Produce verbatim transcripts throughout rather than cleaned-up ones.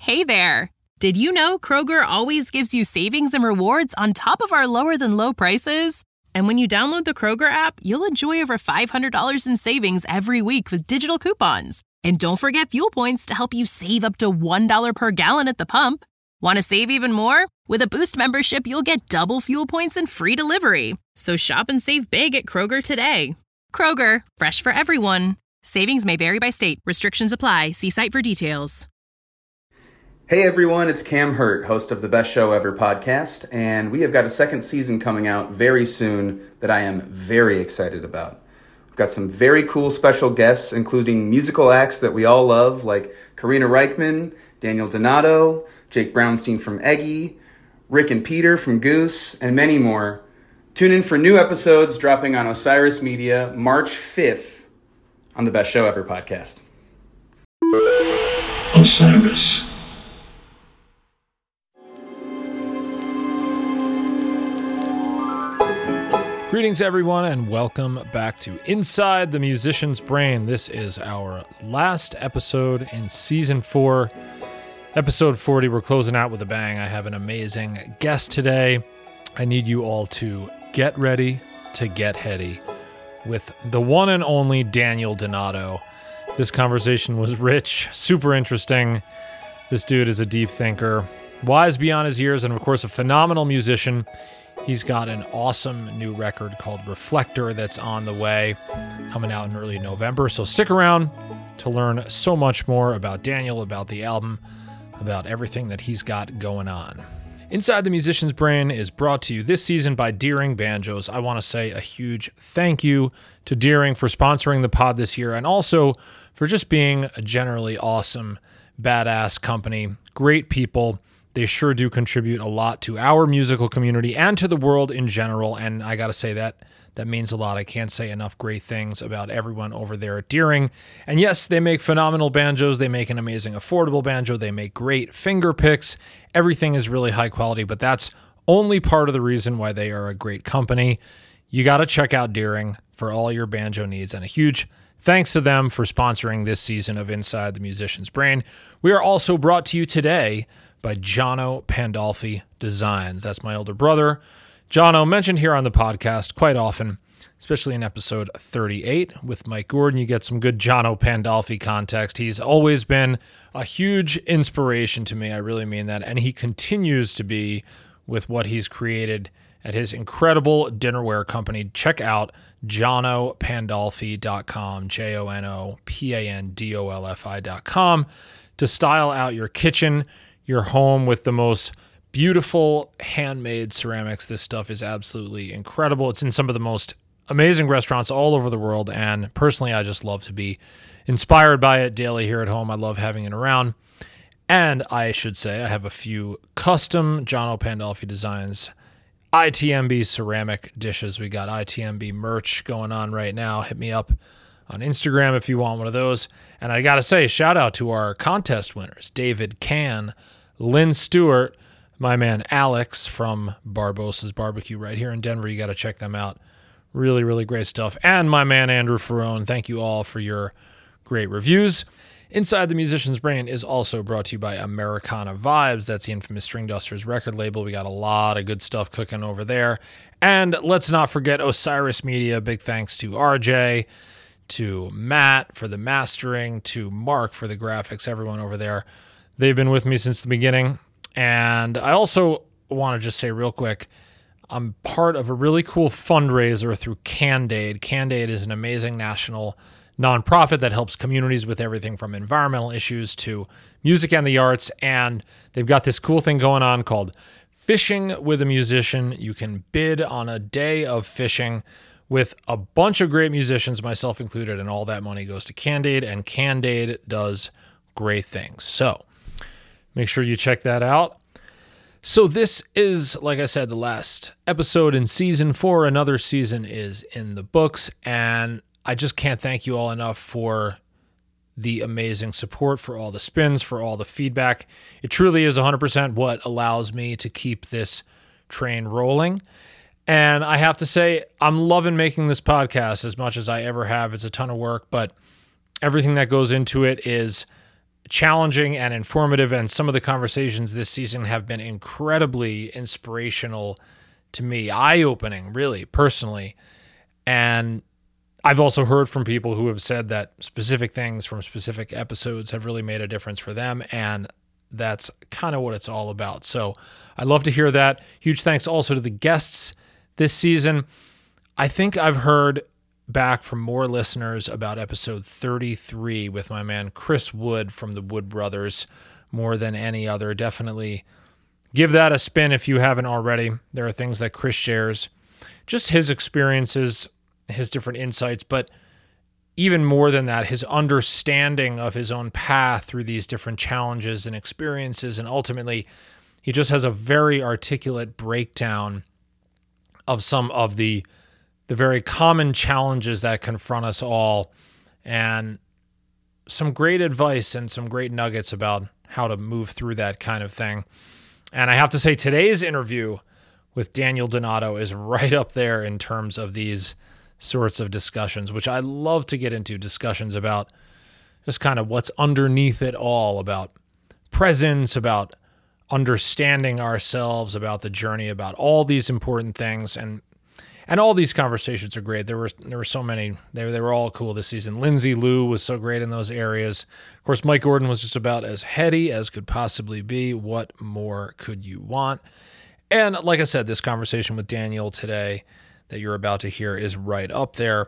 Hey there! Did you know Kroger always gives you savings and rewards on top of our lower-than-low prices? And when you download the Kroger app, you'll enjoy over five hundred dollars in savings every week with digital coupons. And don't forget fuel points to help you save up to one dollar per gallon at the pump. Want to save even more? With a Boost membership, you'll get double fuel points and free delivery. So shop and save big at Kroger today. Kroger, fresh for everyone. Savings may vary by state. Restrictions apply. See site for details. Hey everyone, it's Cam Hurt, host of the Best Show Ever podcast, and we have got a second season coming out very soon that I am very excited about. We've got some very cool special guests, including musical acts that we all love, like Karina Reichman, Daniel Donato, Jake Brownstein from Eggy, Rick and Peter from Goose, and many more. Tune in for new episodes dropping on Osiris Media March fifth on the Best Show Ever podcast. Osiris. Greetings, everyone, and welcome back to Inside the Musician's Brain. This is our last episode in Season four, Episode forty. We're closing out with a bang. I have an amazing guest today. I need you all to get ready to get heady with the one and only Daniel Donato. This conversation was rich, super interesting. This dude is a deep thinker, wise beyond his years, and of course, a phenomenal musician. He's got an awesome new record called Reflector that's on the way, coming out in early November. So stick around to learn so much more about Daniel, about the album, about everything that he's got going on. Inside the Musician's Brain is brought to you this season by Deering Banjos. I want to say a huge thank you to Deering for sponsoring the pod this year, and also for just being a generally awesome, badass company. Great people. They sure do contribute a lot to our musical community and to the world in general, and I gotta say that that means a lot. I can't say enough great things about everyone over there at Deering. And yes, they make phenomenal banjos. They make an amazing affordable banjo. They make great finger picks. Everything is really high quality, but that's only part of the reason why they are a great company. You gotta check out Deering for all your banjo needs, and a huge thanks to them for sponsoring this season of Inside the Musician's Brain. We are also brought to you today by Jono Pandolfi Designs. That's my older brother. Jono, mentioned here on the podcast quite often, especially in episode thirty-eight with Mike Gordon. You get some good Jono Pandolfi context. He's always been a huge inspiration to me. I really mean that. And he continues to be with what he's created at his incredible dinnerware company. Check out jono pandolfi dot com, J O N O P A N D O L F I dot com, to style out your kitchen, your home with the most beautiful handmade ceramics. This stuff is absolutely incredible. It's in some of the most amazing restaurants all over the world, and personally, I just love to be inspired by it daily here at home. I love having it around. And I should say I have a few custom Jono Pandolfi Designs I T M B ceramic dishes. We got I T M B merch going on right now. Hit me up on Instagram if you want one of those. And I got to say, shout out to our contest winners, David Can, Lynn Stewart, my man Alex from Barbossa's Barbecue right here in Denver. You got to check them out. Really, really great stuff. And my man Andrew Ferrone. Thank you all for your great reviews. Inside the Musician's Brain is also brought to you by Americana Vibes. That's the infamous Stringdusters record label. We got a lot of good stuff cooking over there. And let's not forget Osiris Media. Big thanks to R J, to Matt for the mastering, to Mark for the graphics, everyone over there. They've been with me since the beginning. And I also want to just say real quick, I'm part of a really cool fundraiser through Candade. Candade is an amazing national nonprofit that helps communities with everything from environmental issues to music and the arts. And they've got this cool thing going on called Fishing with a Musician. You can bid on a day of fishing with a bunch of great musicians, myself included, and all that money goes to Candade, and Candade does great things. So make sure you check that out. So this is, like I said, the last episode in season four. Another season is in the books, and I just can't thank you all enough for the amazing support, for all the spins, for all the feedback. It truly is one hundred percent what allows me to keep this train rolling. And I have to say, I'm loving making this podcast as much as I ever have. It's a ton of work, but everything that goes into it is challenging and informative, and some of the conversations this season have been incredibly inspirational to me, eye-opening, really, personally. And I've also heard from people who have said that specific things from specific episodes have really made a difference for them, and that's kind of what it's all about. So I love to hear that. Huge thanks also to the guests this season. I think I've heard back from more listeners about episode thirty-three with my man Chris Wood from the Wood Brothers more than any other. Definitely give that a spin if you haven't already. There are things that Chris shares, just his experiences, his different insights, but even more than that, his understanding of his own path through these different challenges and experiences. And ultimately, he just has a very articulate breakdown of some of the the very common challenges that confront us all, and some great advice and some great nuggets about how to move through that kind of thing. And I have to say, today's interview with Daniel Donato is right up there in terms of these sorts of discussions, which I love to get into, discussions about just kind of what's underneath it all, about presence, about understanding ourselves, about the journey, about all these important things. And And all these conversations are great. There were there were so many. They, they were all cool this season. Lindsay Liu was so great in those areas. Of course, Mike Gordon was just about as heady as could possibly be. What more could you want? And like I said, this conversation with Daniel today that you're about to hear is right up there.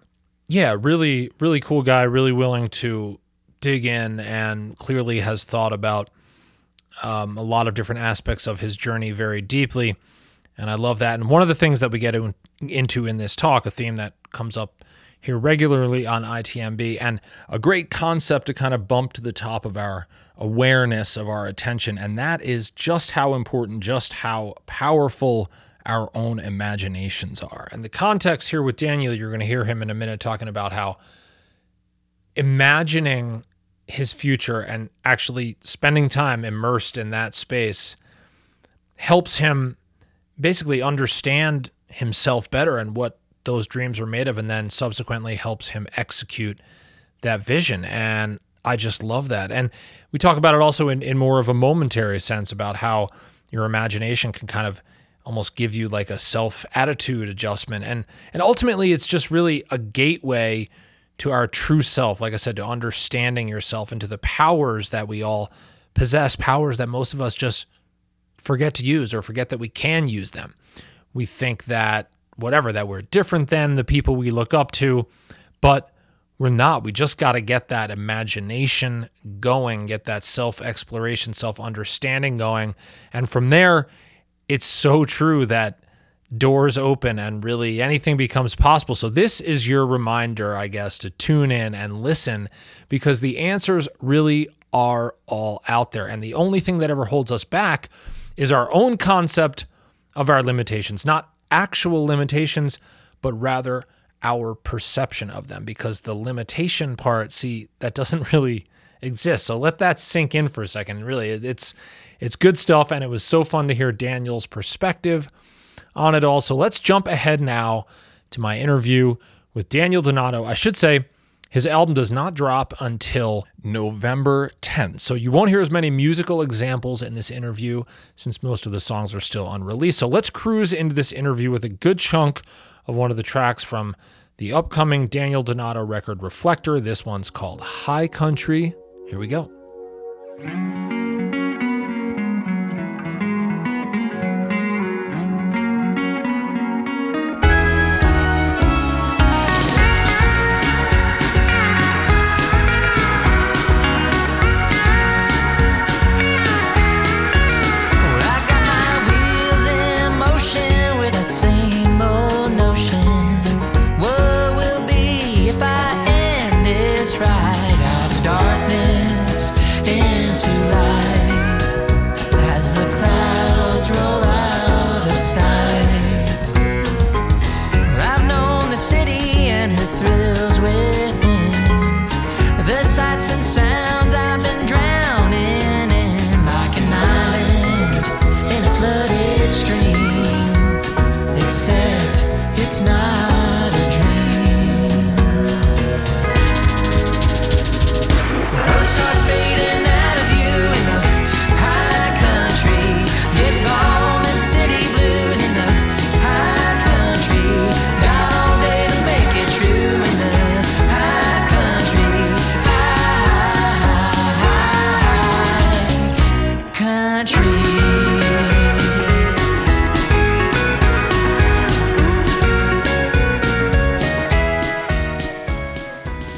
Yeah, really, really cool guy, really willing to dig in, and clearly has thought about um, a lot of different aspects of his journey very deeply. And I love that. And one of the things that we get in, into in this talk, a theme that comes up here regularly on I T M B, and a great concept to kind of bump to the top of our awareness, of our attention, and that is just how important, just how powerful our own imaginations are. And the context here with Daniel, you're going to hear him in a minute talking about how imagining his future and actually spending time immersed in that space helps him basically understand himself better and what those dreams are made of, and then subsequently helps him execute that vision. And I just love that. And we talk about it also in, in more of a momentary sense about how your imagination can kind of almost give you like a self-attitude adjustment. And, and ultimately, it's just really a gateway to our true self, like I said, to understanding yourself and to the powers that we all possess, powers that most of us just forget to use or forget that we can use them. We think that whatever, that we're different than the people we look up to, but we're not. We just got to get that imagination going, get that self-exploration, self-understanding going. And from there, it's so true that doors open and really anything becomes possible. So this is your reminder, I guess, to tune in and listen, because the answers really are all out there. And the only thing that ever holds us back is our own concept of our limitations, not actual limitations, but rather our perception of them, because the limitation part, see, that doesn't really exist. So let that sink in for a second. Really, it's it's good stuff, and it was so fun to hear Daniel's perspective on it all. So let's jump ahead now to my interview with Daniel Donato. I should say, his album does not drop until November tenth, so you won't hear as many musical examples in this interview since most of the songs are still unreleased. So let's cruise into this interview with a good chunk of one of the tracks from the upcoming Daniel Donato record, Reflector. This one's called High Country. Here we go. Right out of darkness into light.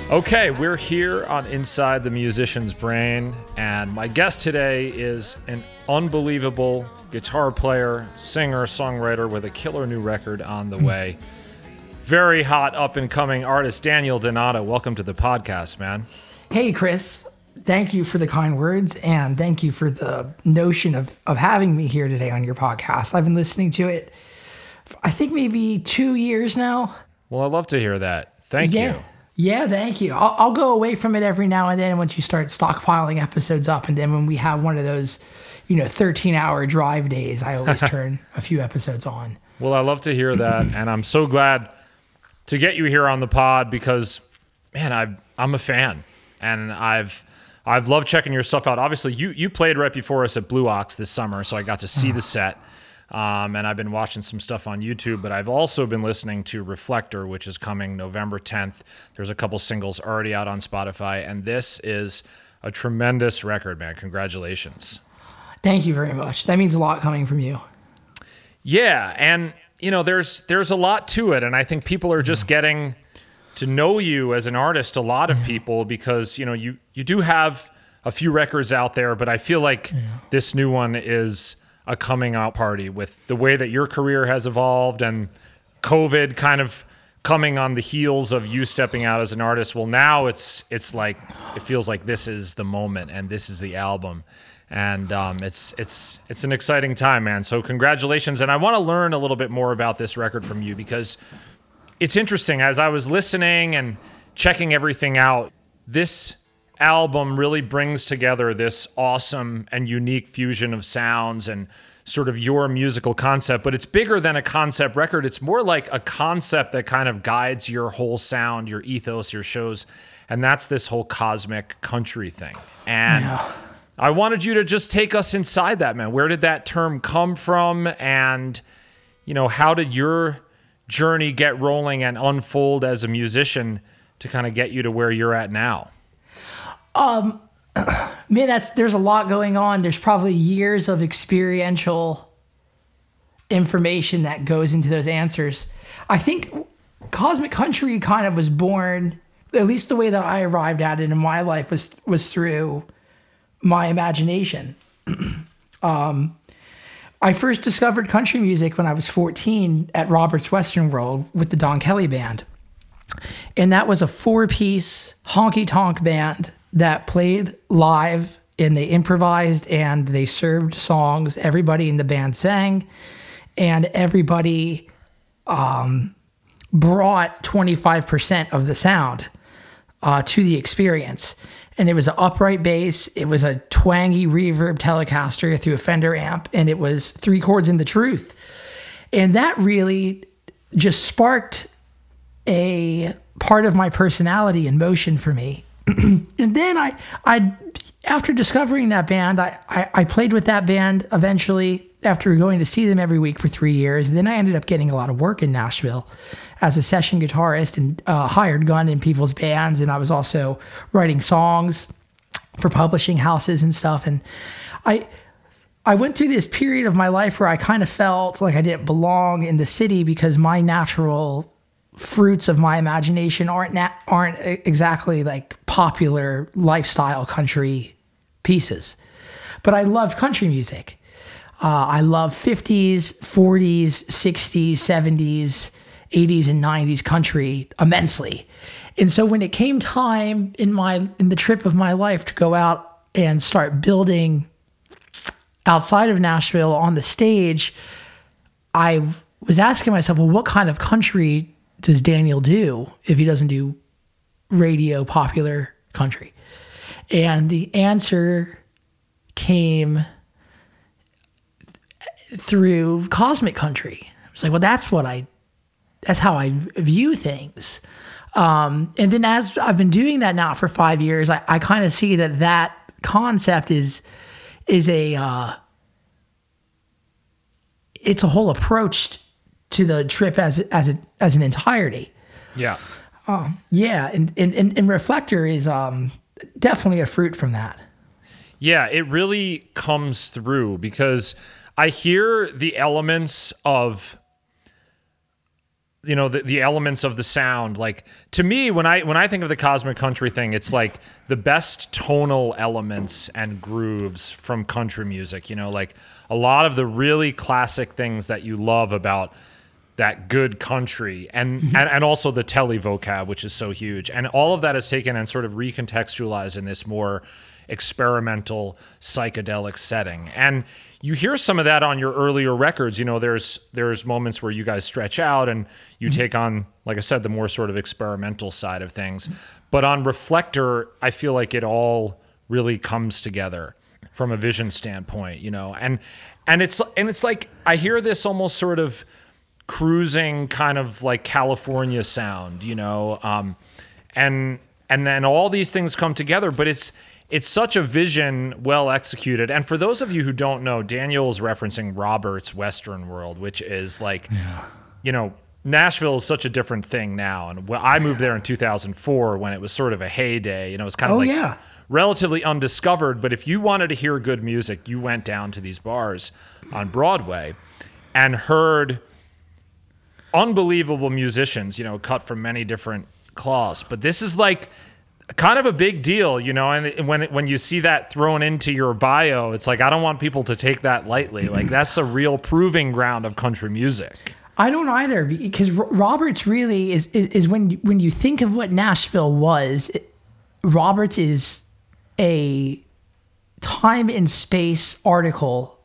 Okay, we're here on Inside the Musician's Brain, and my guest today is an unbelievable guitar player, singer, songwriter with a killer new record on the way. Very hot up-and-coming artist, Daniel Donato. Welcome to the podcast, man. Hey, Chris. Thank you for the kind words, and thank you for the notion of, of having me here today on your podcast. I've been listening to it, I think maybe two years now. Well, I'd love to hear that. Thank yeah. you. Yeah, thank you. I'll, I'll go away from it every now and then once you start stockpiling episodes up. And then when we have one of those, you know, thirteen-hour drive days, I always turn a few episodes on. Well, I love to hear that, and I'm so glad to get you here on the pod because, man, I've, I'm a fan, and I've I've loved checking your stuff out. Obviously, you you played right before us at Blue Ox this summer, so I got to see the set. Um, and I've been watching some stuff on YouTube, but I've also been listening to Reflector, which is coming November tenth. There's a couple singles already out on Spotify, and this is a tremendous record, man. Congratulations. Thank you very much. That means a lot coming from you. Yeah, and you know, there's there's a lot to it, and I think people are just getting to know you as an artist, a lot of people, because you know, you you do have a few records out there, but I feel like yeah. this new one is a coming out party with the way that your career has evolved and COVID kind of coming on the heels of you stepping out as an artist. Well, now it's it's like it feels like this is the moment and this is the album, and um, it's it's it's an exciting time, man. So congratulations, and I want to learn a little bit more about this record from you because it's interesting. As I was listening and checking everything out, this album really brings together this awesome and unique fusion of sounds and sort of your musical concept, but it's bigger than a concept record. It's more like a concept that kind of guides your whole sound, your ethos, your shows, and that's this whole cosmic country thing. And yeah. I wanted you to just take us inside that, man. Where did that term come from? And, you know, how did your journey get rolling and unfold as a musician to kind of get you to where you're at now? Um, man, that's, there's a lot going on. There's probably years of experiential information that goes into those answers. I think Cosmic Country kind of was born, at least the way that I arrived at it in my life was, was through my imagination. um, I first discovered country music when I was fourteen at Robert's Western World with the Don Kelly Band. And that was a four-piece honky-tonk band that played live, and they improvised and they served songs. Everybody in the band sang, and everybody um, brought twenty-five percent of the sound uh, to the experience. And it was an upright bass, it was a twangy reverb Telecaster through a Fender amp, and it was three chords in the truth. And that really just sparked a part of my personality in motion for me. And then I, I, after discovering that band, I, I, I played with that band eventually after going to see them every week for three years. And then I ended up getting a lot of work in Nashville as a session guitarist and uh, hired gun in people's bands. And I was also writing songs for publishing houses and stuff. And I, I went through this period of my life where I kind of felt like I didn't belong in the city because my natural fruits of my imagination aren't na- aren't exactly like popular lifestyle country pieces. But I loved country music. Uh, I love fifties, forties, sixties, seventies, eighties, and nineties country immensely. And so when it came time in my in the trip of my life to go out and start building outside of Nashville on the stage, I was asking myself, well, what kind of country does Daniel do if he doesn't do radio popular country? And the answer came through cosmic country. I was like, well, that's what I, that's how I view things. Um, and then as I've been doing that now for five years, I, I kind of see that that concept is, is a, uh, it's a whole approach to the trip as as a, as an entirety. Yeah. Um, yeah, and, and, and Reflector is um, definitely a fruit from that. Yeah, it really comes through because I hear the elements of you know, the, the elements of the sound. Like to me, when I when I think of the Cosmic Country thing, it's like the best tonal elements and grooves from country music. You know, like a lot of the really classic things that you love about that good country, and, mm-hmm. and and also the tele vocab, which is so huge, and all of that is taken and sort of recontextualized in this more experimental psychedelic setting. And you hear some of that on your earlier records. You know, there's there's moments where you guys stretch out and you mm-hmm. take on, like I said, the more sort of experimental side of things. Mm-hmm. But on Reflector, I feel like it all really comes together from a vision standpoint, you know. And and it's and it's like I hear this almost sort of cruising kind of like California sound, you know. Um, and and then all these things come together, but it's It's such a vision well executed. And for those of you who don't know, Daniel's referencing Robert's Western World, which is like, yeah. you know, Nashville is such a different thing now. And I moved there in two thousand four when it was sort of a heyday. You know, it was kind of oh, like yeah. relatively undiscovered. But if you wanted to hear good music, you went down to these bars on Broadway and heard unbelievable musicians, you know, cut from many different cloths. But this is like kind of a big deal, you know, and when when you see that thrown into your bio, it's like, I don't want people to take that lightly. Like, that's a real proving ground of country music. I don't either, because Roberts really is, is, is when, when you think of what Nashville was, it, Roberts is a time and space article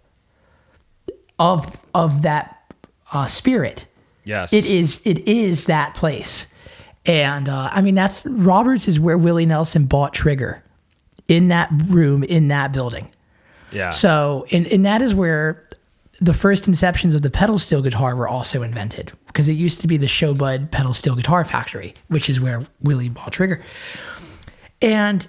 of, of that uh, spirit. Yes. It is, it is that place. And uh, I mean, that's Roberts is where Willie Nelson bought Trigger, in that room, in that building. Yeah. So, and, and that is where the first inceptions of the pedal steel guitar were also invented, because it used to be the Showbud Pedal Steel Guitar Factory, which is where Willie bought Trigger. And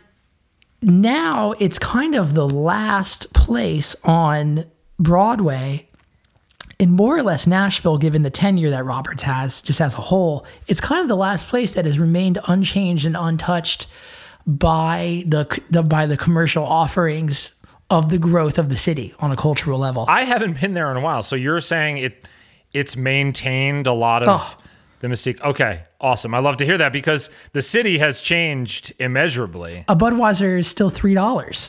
now it's kind of the last place on Broadway, in more or less Nashville, given the tenure that Roberts has just as a whole, it's kind of the last place that has remained unchanged and untouched by the, the by the commercial offerings of the growth of the city on a cultural level. I haven't been there in a while, so you're saying it it's maintained a lot of oh. the mystique. Okay, awesome. I love to hear that, because the city has changed immeasurably. A Budweiser is still three dollars.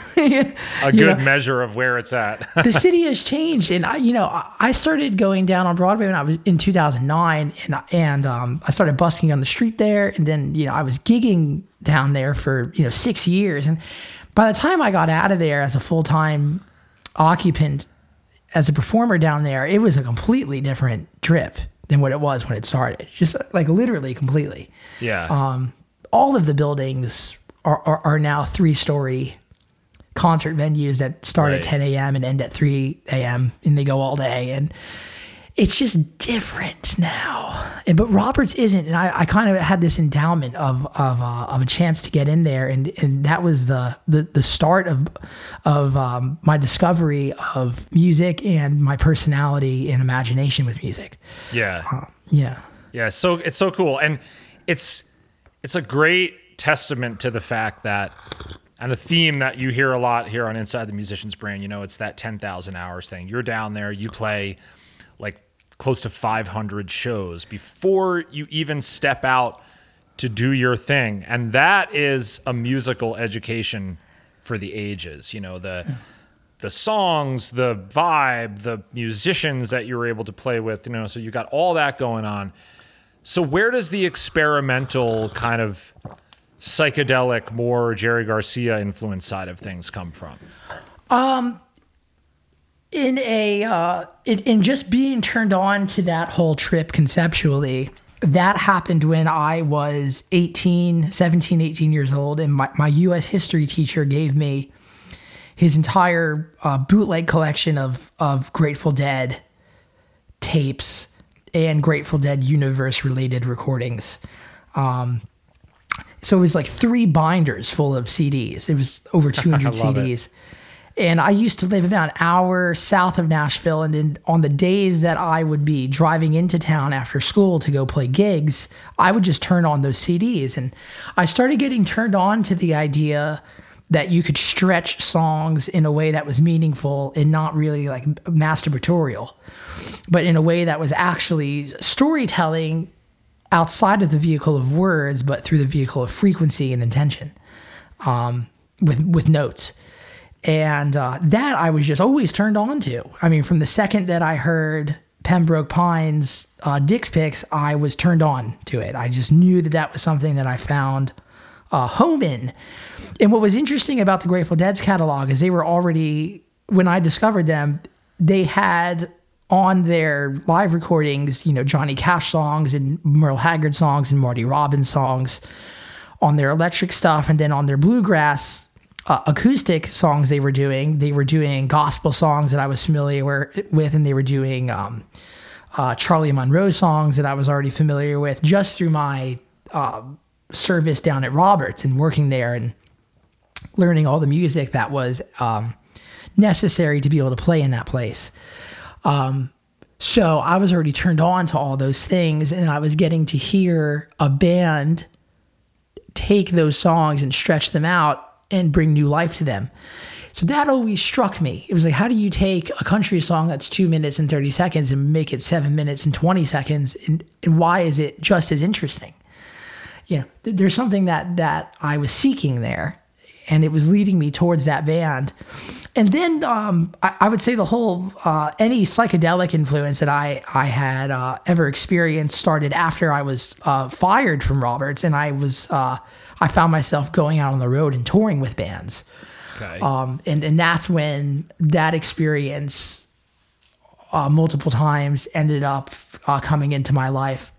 A good know, measure of where it's at. The city has changed, and I, you know, I started going down on Broadway when I was in two thousand nine, and and um, I started busking on the street there, and then you know I was gigging down there for you know six years, and by the time I got out of there as a full time occupant, as a performer down there, it was a completely different trip than what it was when it started. Just like literally completely. Yeah. Um, all of the buildings are are, are now three story concert venues that start right. at ten a.m. and end at three a.m. and they go all day, and it's just different now. And but Roberts isn't, and I, I kind of had this endowment of of uh, of a chance to get in there, and and that was the the, the start of of um, my discovery of music and my personality and imagination with music. Yeah, uh, yeah, yeah. So it's so cool, and it's it's a great testament to the fact that. And a theme that you hear a lot here on Inside the Musician's Brain, you know, it's that ten thousand hours thing. You're down there, you play like close to five hundred shows before you even step out to do your thing. And that is a musical education for the ages. You know, the the songs, the vibe, the musicians that you were able to play with, you know, so you got all that going on. So where does the experimental kind of psychedelic, more Jerry Garcia influence side of things come from? Um, in a uh, in, in just being turned on to that whole trip conceptually, that happened when I was eighteen, seventeen, eighteen years old, and my, my U S history teacher gave me his entire uh, bootleg collection of of Grateful Dead tapes and Grateful Dead universe related recordings. Um, So it was like three binders full of C Ds. It was over two hundred C Ds. It. And I used to live about an hour south of Nashville. And then on the days that I would be driving into town after school to go play gigs, I would just turn on those C Ds. And I started getting turned on to the idea that you could stretch songs in a way that was meaningful and not really like masturbatorial, but in a way that was actually storytelling outside of the vehicle of words, but through the vehicle of frequency and intention, um, with with notes. And uh, that I was just always turned on to. I mean, from the second that I heard Pembroke Pines uh, Dick's Picks, I was turned on to it. I just knew that that was something that I found uh, home in. And what was interesting about the Grateful Dead's catalog is they were already, when I discovered them, they had on their live recordings, you know, Johnny Cash songs and Merle Haggard songs and Marty Robbins songs on their electric stuff. And then on their bluegrass uh, acoustic songs they were doing, they were doing gospel songs that I was familiar with, and they were doing um, uh, Charlie Monroe songs that I was already familiar with just through my uh, service down at Roberts and working there and learning all the music that was um, necessary to be able to play in that place. Um, so I was already turned on to all those things, and I was getting to hear a band take those songs and stretch them out and bring new life to them. So that always struck me. It was like, how do you take a country song that's two minutes and thirty seconds and make it seven minutes and twenty seconds? And, and why is it just as interesting? You know, th- there's something that, that I was seeking there, and it was leading me towards that band. And then um, I, I would say the whole, uh, any psychedelic influence that I, I had uh, ever experienced started after I was uh, fired from Roberts, and I was, uh, I found myself going out on the road and touring with bands. Okay. Um, and, and that's when that experience uh, multiple times ended up uh, coming into my life.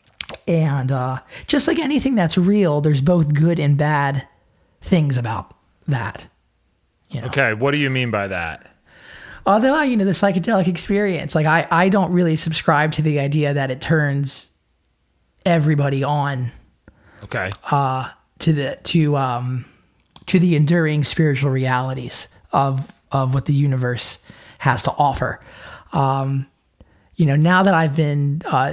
And uh, just like anything that's real, there's both good and bad things about that. You know? Okay, what do you mean by that? Although, you know, the psychedelic experience, like I, I don't really subscribe to the idea that it turns everybody on. Okay. Uh, to the to um to the enduring spiritual realities of of what the universe has to offer. Um, you know, now that I've been uh,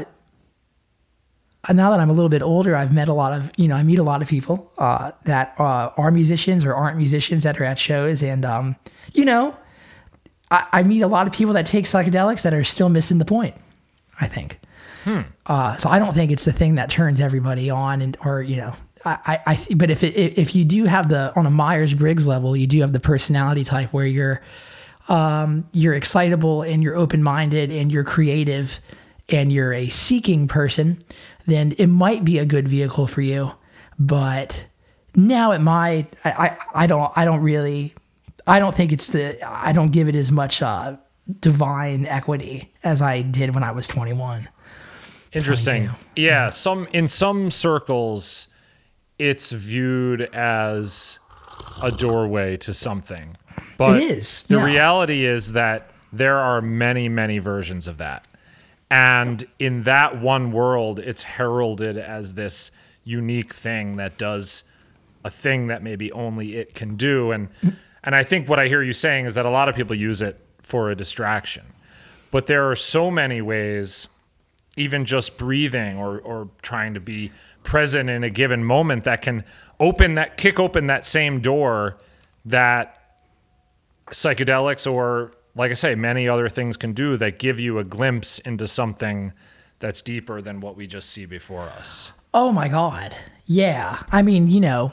now that I'm a little bit older, I've met a lot of, you know, I meet a lot of people uh, that uh, are musicians or aren't musicians that are at shows. And, um, you know, I, I meet a lot of people that take psychedelics that are still missing the point, I think. Hmm. Uh, so I don't think it's the thing that turns everybody on, and, or, you know, I, I, but if it, if you do have the, on a Myers-Briggs level, you do have the personality type where you're, um, you're excitable and you're open-minded and you're creative and you're a seeking person, then it might be a good vehicle for you. But now at my, I, I, I don't, I don't really, I don't think it's the, I don't give it as much uh, divine equity as I did when I was twenty-one. Interesting. twenty-two. Yeah, some in some circles, it's viewed as a doorway to something. But it is. The yeah. reality is that there are many, many versions of that. And in that one world, it's heralded as this unique thing that does a thing that maybe only it can do. And and I think what I hear you saying is that a lot of people use it for a distraction. But there are so many ways, even just breathing or or trying to be present in a given moment, that can open that, kick open that same door that psychedelics or, like I say, many other things can do, that give you a glimpse into something that's deeper than what we just see before us. Oh my God. Yeah. I mean, you know,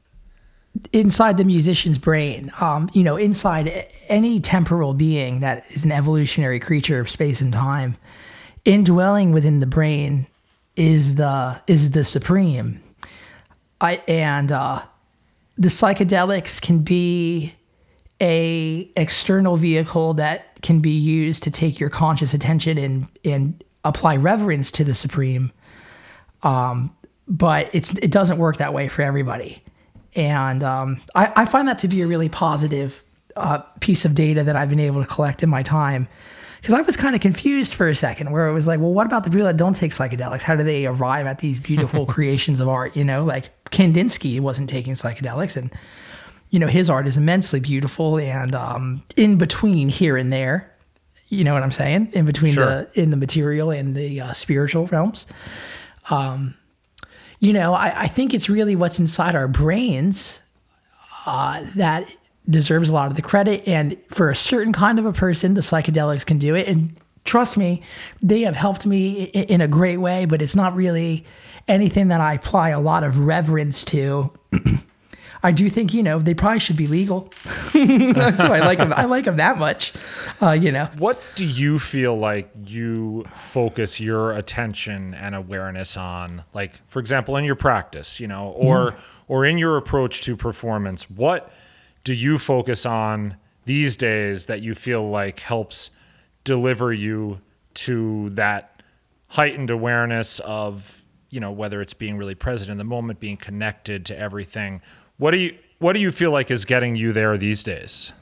inside the musician's brain, um, you know, inside any temporal being that is an evolutionary creature of space and time, indwelling within the brain is the is the supreme. I and uh, the psychedelics can be a external vehicle that can be used to take your conscious attention and and apply reverence to the supreme. Um, but it's it doesn't work that way for everybody, and um, I, I find that to be a really positive uh, piece of data that I've been able to collect in my time. Because I was kind of confused for a second, where it was like, well, what about the people that don't take psychedelics? How do they arrive at these beautiful creations of art? You know, like Kandinsky wasn't taking psychedelics, and you know, his art is immensely beautiful and um, in between here and there. You know what I'm saying? In between Sure. the in the material and the uh, spiritual realms. Um, you know, I, I think it's really what's inside our brains uh, that deserves a lot of the credit. And for a certain kind of a person, the psychedelics can do it. And trust me, they have helped me in a great way, but it's not really anything that I apply a lot of reverence to. I do think, you know, they probably should be legal. So I like them. I like them that much, uh, you know. What do you feel like you focus your attention and awareness on? Like, for example, in your practice, you know, or, mm. or in your approach to performance, what do you focus on these days that you feel like helps deliver you to that heightened awareness of, you know, whether it's being really present in the moment, being connected to everything? What do you what do you feel like is getting you there these days?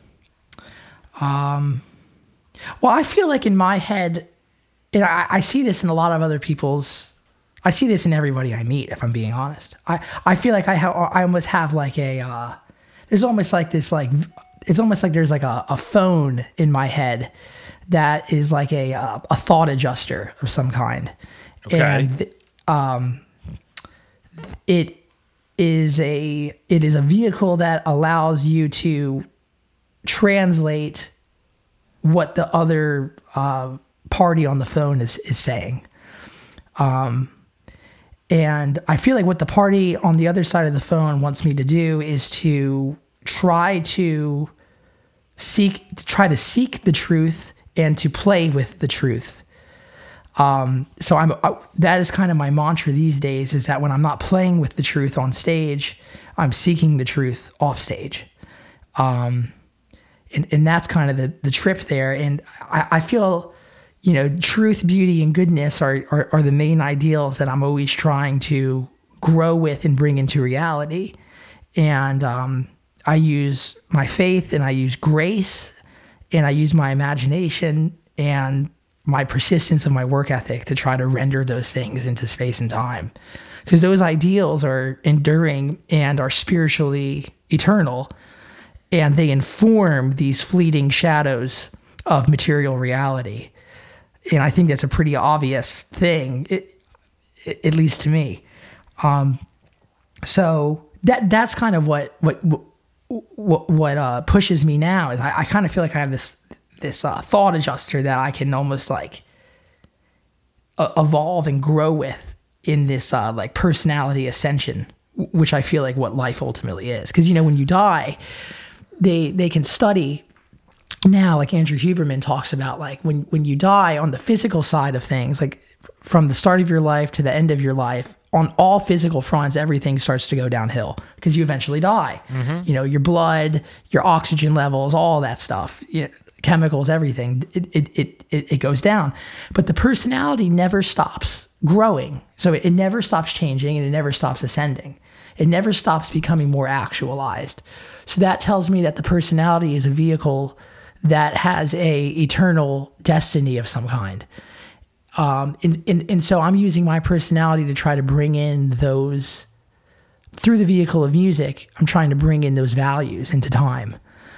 Um, well, I feel like in my head, and I, I see this in a lot of other people's. I see this in everybody I meet. If I'm being honest, I, I feel like I have I almost have like a. Uh, there's almost like this like it's almost like there's like a, a phone in my head that is like a uh, a thought adjuster of some kind, okay. and um, it. is a it is a vehicle that allows you to translate what the other uh, party on the phone is is saying. Um, and I feel like what the party on the other side of the phone wants me to do is to try to seek to try to seek the truth and to play with the truth. Um, so I'm, uh, that is kind of my mantra these days, is that when I'm not playing with the truth on stage, I'm seeking the truth off stage. Um, and, and that's kind of the, the trip there. And I, I feel, you know, truth, beauty, and goodness are, are, are the main ideals that I'm always trying to grow with and bring into reality. And, um, I use my faith, and I use grace, and I use my imagination and my persistence of my work ethic to try to render those things into space and time, because those ideals are enduring and are spiritually eternal, and they inform these fleeting shadows of material reality. And I think that's a pretty obvious thing, it, it, at least to me. Um, so that that's kind of what what what, what uh, pushes me now, is I, I kind of feel like I have this this uh, thought adjuster that I can almost like uh, evolve and grow with in this uh, like personality ascension, which I feel like what life ultimately is. Because, you know, when you die, they they can study now, like Andrew Huberman talks about, like when, when you die on the physical side of things, like from the start of your life to the end of your life, on all physical fronts, everything starts to go downhill because you eventually die. Mm-hmm. You know, your blood, your oxygen levels, all that stuff, you know, chemicals, everything, it, it, it, it, it goes down. But the personality never stops growing. So it, it never stops changing, and it never stops ascending. It never stops becoming more actualized. So that tells me that the personality is a vehicle that has a eternal destiny of some kind. Um, and, and, and so I'm using my personality to try to bring in those, through the vehicle of music, I'm trying to bring in those values into time.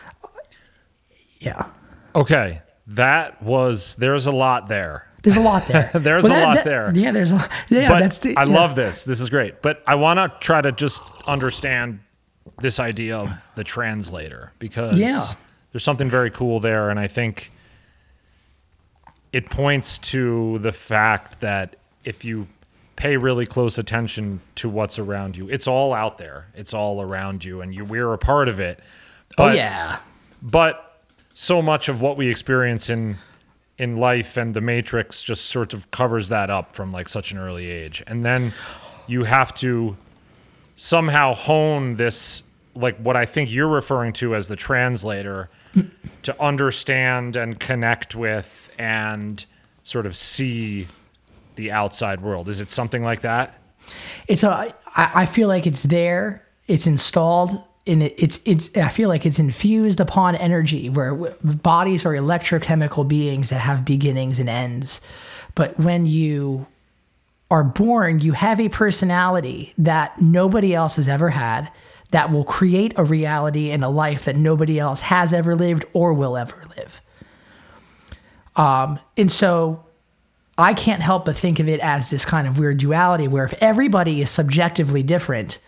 Yeah. Okay. That was, there's a lot there. There's a lot there. there's well, a that, lot that, there. Yeah, there's a lot. Yeah, but that's the, I yeah. love this. This is great. But I want to try to just understand this idea of the translator, because yeah. there's something very cool there. And I think it points to the fact that if you pay really close attention to what's around you, it's all out there. It's all around you, and you, we're a part of it. But, oh, yeah. But so much of what we experience in in life and the Matrix just sort of covers that up from like such an early age. And then you have to somehow hone this, like what I think you're referring to as the translator, to understand and connect with and sort of see the outside world. Is it something like that? It's a, I feel like it's there, it's installed, and it, it's, it's, I feel like it's infused upon energy, where bodies are electrochemical beings that have beginnings and ends. But when you are born, you have a personality that nobody else has ever had, that will create a reality and a life that nobody else has ever lived or will ever live. Um, and so I can't help but think of it as this kind of weird duality, where if everybody is subjectively different,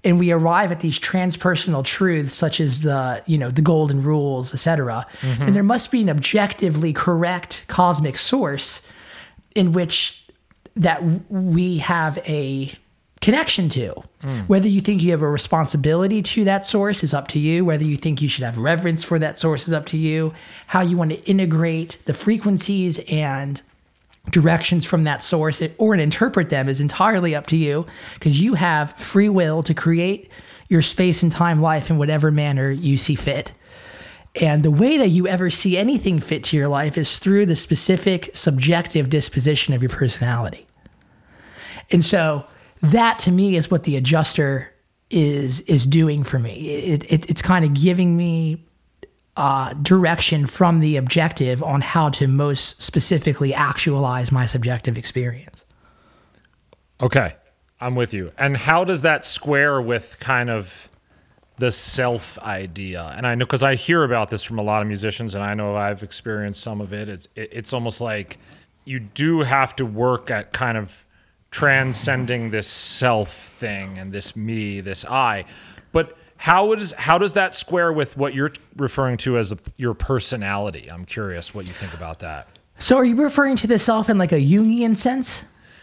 and we arrive at these transpersonal truths such as the, you know, the golden rules, et cetera, mm-hmm. then there must be an objectively correct cosmic source in which that we have a connection to. Mm. Whether you think you have a responsibility to that source is up to you. Whether you think you should have reverence for that source is up to you. How you want to integrate the frequencies and directions from that source or interpret them is entirely up to you, because you have free will to create your space and time life in whatever manner you see fit. And the way that you ever see anything fit to your life is through the specific subjective disposition of your personality. And so that to me is what the adjuster is is doing for me. It, it, it's kind of giving me uh, direction from the objective on how to most specifically actualize my subjective experience. Okay, I'm with you. And how does that square with kind of the self idea? And I know, because I hear about this from a lot of musicians, and I know I've experienced some of it. It's it, it's almost like you do have to work at kind of transcending this self thing and this me, this I. But how is how does that square with what you're referring to as a, your personality? I'm curious what you think about that. So are you referring to the self in like a Jungian sense?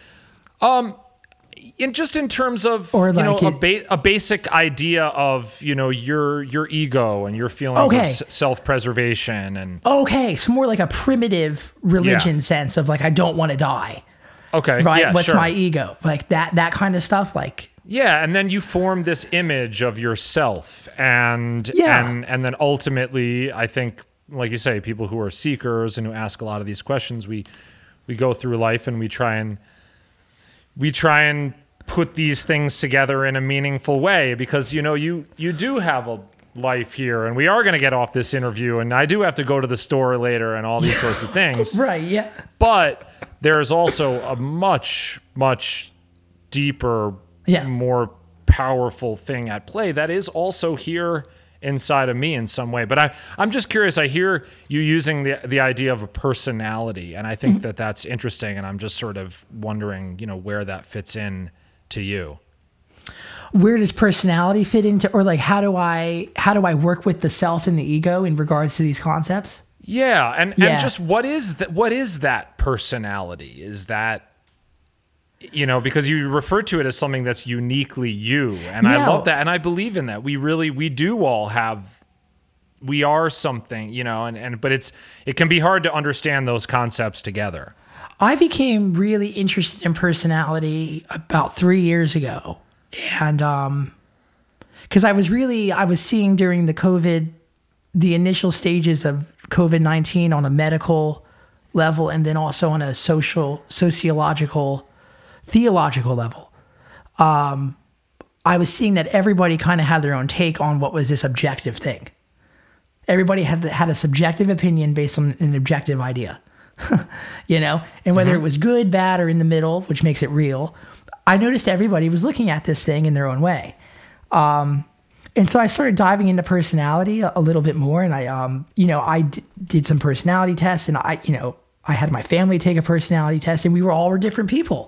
Um, in just in terms of or like you know it, a, ba- a basic idea of you know your your ego and your feelings okay. of s- self-preservation and okay, so more like a primitive religion yeah. sense of like I don't want to die. Okay. Right. Yeah, What's sure. my ego? Like that, that kind of stuff. Like, yeah. And then you form this image of yourself. And, yeah. and, and then ultimately, I think, like you say, people who are seekers and who ask a lot of these questions, we, we go through life and we try and, we try and put these things together in a meaningful way because, you know, you, you do have a life here and we are going to get off this interview and I do have to go to the store later and all these sorts of things. Right. Yeah. But there's also a much, much deeper, yeah. more powerful thing at play that is also here inside of me in some way. But I, I'm just curious. I hear you using the the idea of a personality, and I think mm-hmm. that that's interesting. And I'm just sort of wondering, you know, where that fits in to you. Where does personality fit into, or like how do I how do I work with the self and the ego in regards to these concepts? Yeah, and, yeah. and just what is that? What is that personality? Is that, you know, because you refer to it as something that's uniquely you, and yeah. I love that, and I believe in that. We really, we do all have, we are something, you know, and, and but it's it can be hard to understand those concepts together. I became really interested in personality about three years ago, and um, because I was really I was seeing during the COVID, the initial stages of COVID nineteen on a medical level, and then also on a social, sociological, theological level. Um, I was seeing that everybody kind of had their own take on what was this objective thing. Everybody had had a subjective opinion based on an objective idea, you know, and whether mm-hmm. it was good, bad, or in the middle, which makes it real. I noticed everybody was looking at this thing in their own way. Um, And so I started diving into personality a, a little bit more, and I, um, you know, I d- did some personality tests, and I, you know, I had my family take a personality test, and we were all were different people.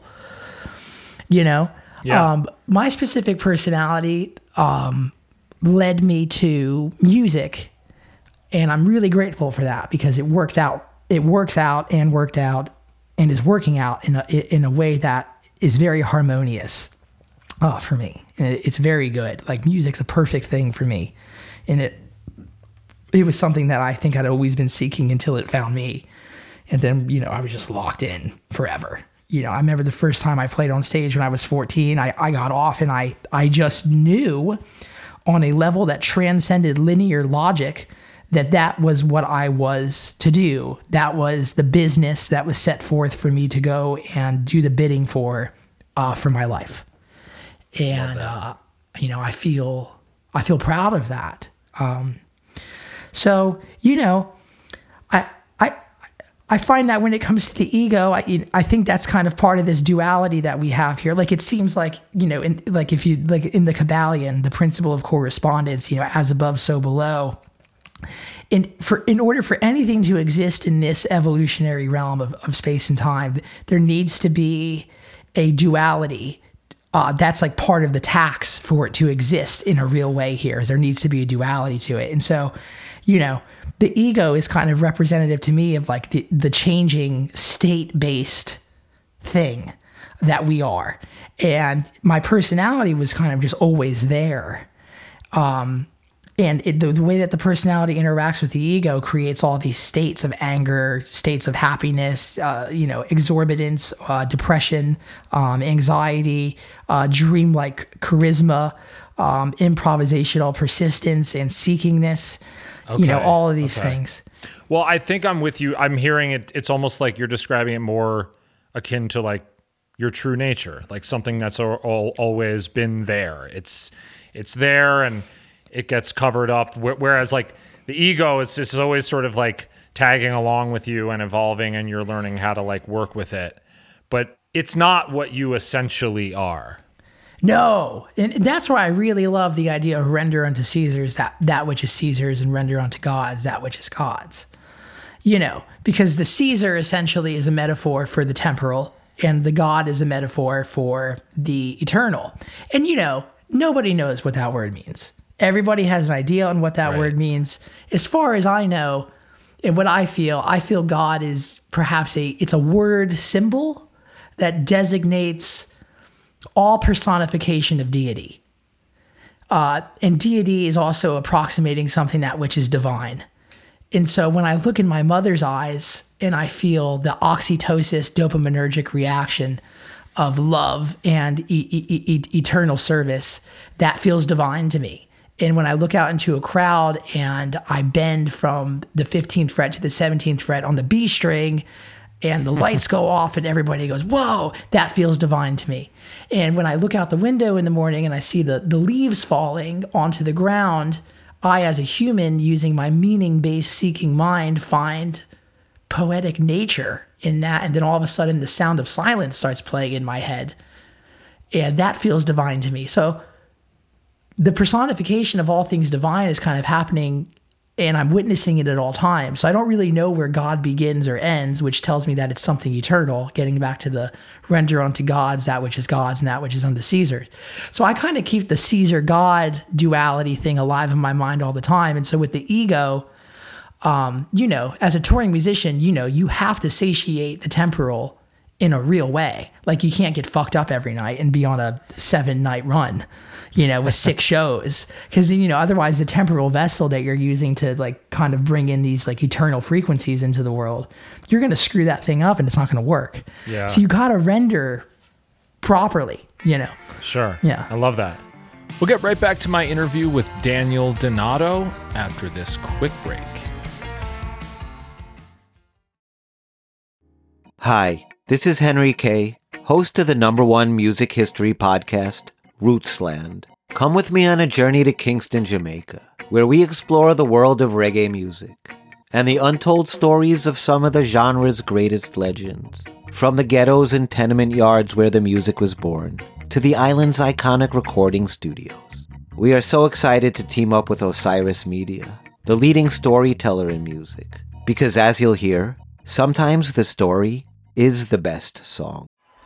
You know, yeah. um, my specific personality um, led me to music, and I'm really grateful for that because it worked out. It works out and worked out, and is working out in a in a way that is very harmonious. Oh, for me, it's very good. Like music's a perfect thing for me, and it it was something that I think I'd always been seeking until it found me, and then you know I was just locked in forever. You know, I remember the first time I played on stage when I was fourteen. I, I got off and I I just knew on a level that transcended linear logic that that was what I was to do. That was the business that was set forth for me to go and do the bidding for uh, for my life. And, uh, you know, I feel, I feel proud of that. Um, so, you know, I, I, I find that when it comes to the ego, I, I think that's kind of part of this duality that we have here. Like, it seems like, you know, in, like if you, like in the Kabbalion, the principle of correspondence, you know, as above, so below. In, for, in order for anything to exist in this evolutionary realm of, of space and time, there needs to be a duality uh, that's like part of the tax for it to exist in a real way here. Is there needs to be a duality to it. And so, you know, the ego is kind of representative to me of like the, the changing state-based thing that we are. And my personality was kind of just always there. Um, and it, the, the way that the personality interacts with the ego creates all these states of anger, states of happiness, uh, you know, exorbitance, uh, depression, um, anxiety, uh, dreamlike charisma, um, improvisational persistence, and seekingness. Okay. You know, all of these okay. things. Well, I think I'm with you. I'm hearing it. It's almost like you're describing it more akin to like your true nature, like something that's all, all, always been there. It's it's there and it gets covered up. Whereas like the ego is just always sort of like tagging along with you and evolving, and you're learning how to like work with it. But it's not what you essentially are. No, and that's why I really love the idea of render unto Caesar's that, that which is Caesar's, and render unto God's that which is God's. You know, because the Caesar essentially is a metaphor for the temporal, and the God is a metaphor for the eternal. And, you know, nobody knows what that word means. Everybody has an idea on what that right. word means. As far as I know, and what I feel, I feel God is perhaps a, it's a word symbol that designates all personification of deity. Uh, and deity is also approximating something that which is divine. And so when I look in my mother's eyes and I feel the oxytocin dopaminergic reaction of love and e- e- e- eternal service, that feels divine to me. And when I look out into a crowd and I bend from the fifteenth fret to the seventeenth fret on the B string, and the lights go off and everybody goes, whoa, that feels divine to me. And when I look out the window in the morning and I see the, the leaves falling onto the ground, I, as a human, using my meaning-based seeking mind, find poetic nature in that. And then all of a sudden the sound of silence starts playing in my head. And that feels divine to me. So the personification of all things divine is kind of happening, and I'm witnessing it at all times. So I don't really know where God begins or ends, which tells me that it's something eternal, getting back to the render unto God's that which is God's and that which is unto Caesar. So I kind of keep the Caesar-God duality thing alive in my mind all the time. And so with the ego, um, you know, as a touring musician, you know, you have to satiate the temporal in a real way. Like you can't get fucked up every night and be on a seven-night run, you know, with six shows. Because, you know, otherwise the temporal vessel that you're using to like kind of bring in these like eternal frequencies into the world, you're going to screw that thing up and it's not going to work. Yeah. So you got to render properly, you know. Sure. Yeah. I love that. We'll get right back to my interview with Daniel Donato after this quick break. Hi, this is Henry Kay, host of the number one music history podcast, Rootsland. Come with me on a journey to Kingston, Jamaica, where we explore the world of reggae music and the untold stories of some of the genre's greatest legends. From the ghettos and tenement yards where the music was born, to the island's iconic recording studios. We are so excited to team up with Osiris Media, the leading storyteller in music, because as you'll hear, sometimes the story is the best song.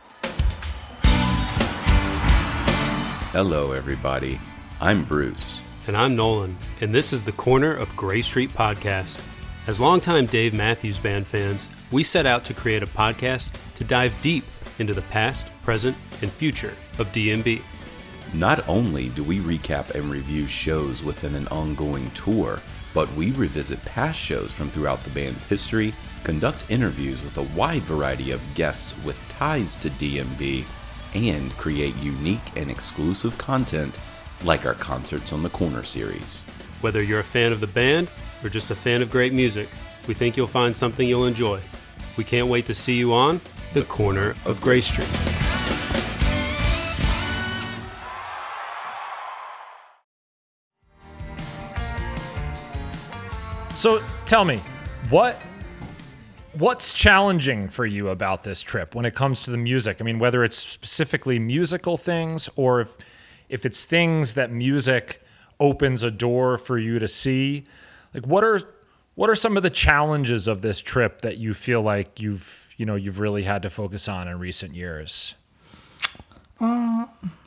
Hello, everybody. I'm Bruce. And I'm Nolan, and this is the Corner of Gray Street podcast. As longtime Dave Matthews Band fans, we set out to create a podcast to dive deep into the past, present, and future of D M B. Not only do we recap and review shows within an ongoing tour, but we revisit past shows from throughout the band's history, conduct interviews with a wide variety of guests with ties to D M B, and create unique and exclusive content like our Concerts on the Corner series. Whether you're a fan of the band or just a fan of great music, we think you'll find something you'll enjoy. We can't wait to see you on The Corner of Gray Street. So tell me, what what's challenging for you about this trip when it comes to the music? I mean, whether it's specifically musical things or if if it's things that music opens a door for you to see. Like what are what are some of the challenges of this trip that you feel like you've, you know, you've really had to focus on in recent years? Uh,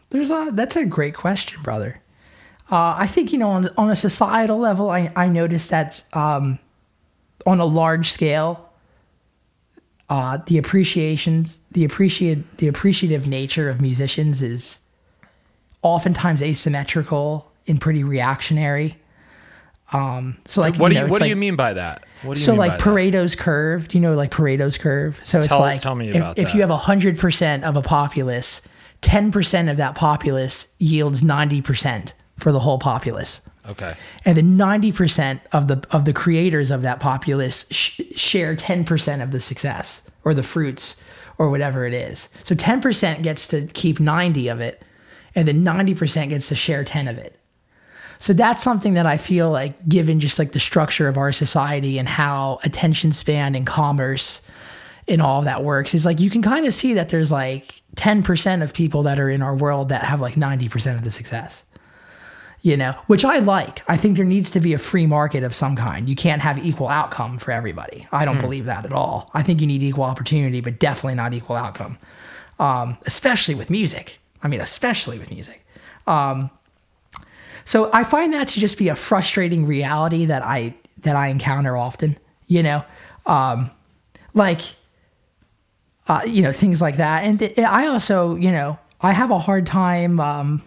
There's a that's a great question, brother. Uh, I think, you know, on on a societal level, I I noticed that um, on a large scale, uh, the appreciations, the appreciate the appreciative nature of musicians is oftentimes asymmetrical and pretty reactionary. Um, so like, what you do know, you what like, do you mean by that? What do you so mean like by Pareto's curve, do you know like Pareto's curve? So it's Tell- like tell me if, about if that. you have a hundred percent of a populace, ten percent of that populace yields ninety percent for the whole populace. that? Okay. And then ninety percent of the of the creators of that populace sh- share ten percent of the success or the fruits or whatever it is. So ten percent gets to keep ninety of it, and then ninety percent gets to share ten of it. So that's something that I feel like, given just like the structure of our society and how attention span and commerce and all of that works, is like you can kind of see that there's like ten percent of people that are in our world that have like ninety percent of the success. You know, which I like. I think there needs to be a free market of some kind. You can't have equal outcome for everybody. I don't mm. believe that at all. I think you need equal opportunity, but definitely not equal outcome, um, especially with music. I mean, especially with music. Um, so I find that to just be a frustrating reality that I that I encounter often. You know, um, like uh, you know, things like that. And th- I also, you know, I have a hard time. Um,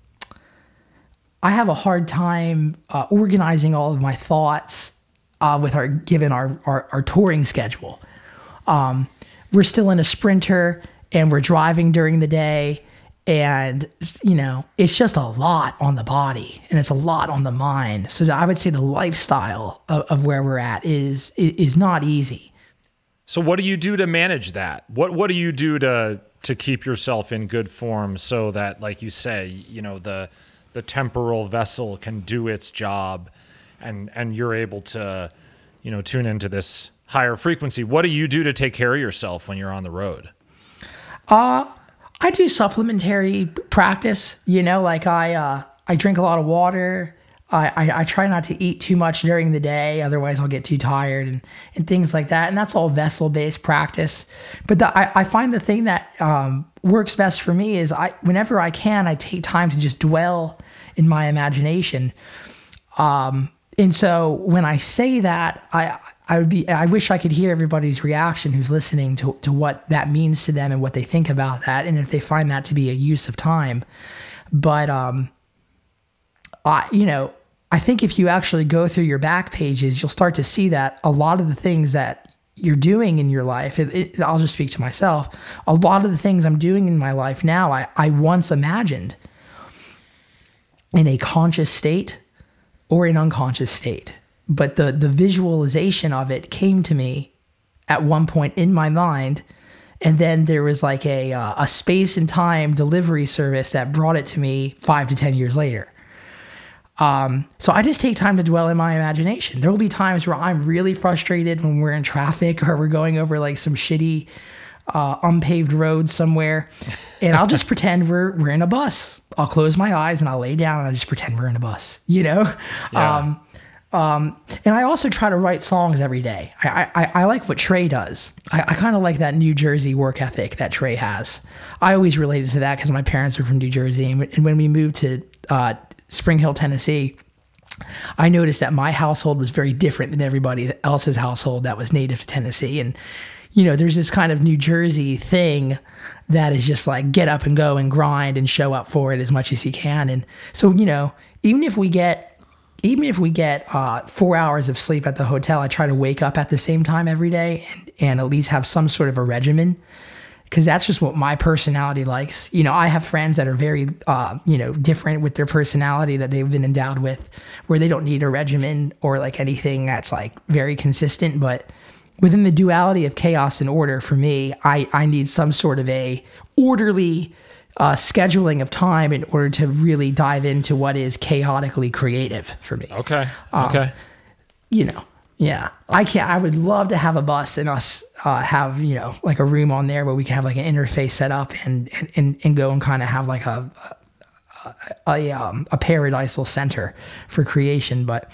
I have a hard time uh, organizing all of my thoughts uh, with our given our, our, our touring schedule. Um, we're still in a Sprinter and we're driving during the day, and you know it's just a lot on the body and it's a lot on the mind. So I would say the lifestyle of, of where we're at is is not easy. So what do you do to manage that? What what do you do to to keep yourself in good form so that, like you say, you know the the temporal vessel can do its job and, and you're able to, you know, tune into this higher frequency? What do you do to take care of yourself when you're on the road? Uh, I do supplementary practice, you know, like I, uh, I drink a lot of water. I, I, I try not to eat too much during the day. Otherwise I'll get too tired and, and things like that. And that's all vessel based practice. But the, I, I find the thing that, um, works best for me is I, whenever I can, I take time to just dwell in my imagination. Um, and so when I say that, I, I would be, I wish I could hear everybody's reaction who's listening to, to what that means to them and what they think about that. And if they find that to be a use of time. But, um, I, you know, I think if you actually go through your back pages, you'll start to see that a lot of the things that you're doing in your life, it, it, I'll just speak to myself, a lot of the things I'm doing in my life now, I, I once imagined in a conscious state or an unconscious state. But the, the visualization of it came to me at one point in my mind. And then there was like a, uh, a space and time delivery service that brought it to me five to ten years later. Um, so I just take time to dwell in my imagination. There will be times where I'm really frustrated when we're in traffic or we're going over like some shitty, uh, unpaved road somewhere. And I'll just pretend we're, we're in a bus. I'll close my eyes and I'll lay down and I'll just pretend we're in a bus, you know? Yeah. Um, um, and I also try to write songs every day. I, I, I like what Trey does. I, I kind of like that New Jersey work ethic that Trey has. I always related to that because my parents are from New Jersey. And, and when we moved to, uh, Spring Hill, Tennessee, I noticed that my household was very different than everybody else's household that was native to Tennessee. And, you know, there's this kind of New Jersey thing that is just like get up and go and grind and show up for it as much as you can. And so, you know, even if we get, even if we get uh, four hours of sleep at the hotel, I try to wake up at the same time every day and, and at least have some sort of a regimen. Because that's just what my personality likes. You know, I have friends that are very, uh, you know, different with their personality that they've been endowed with, where they don't need a regimen or like anything that's like very consistent. But within the duality of chaos and order, for me, I, I need some sort of a orderly uh, scheduling of time in order to really dive into what is chaotically creative for me. Okay. Um, okay. You know. Yeah, I can't. I would love to have a bus and us uh, have, you know, like a room on there where we can have like an interface set up and and, and go and kind of have like a a, a, um, a paradisal center for creation. But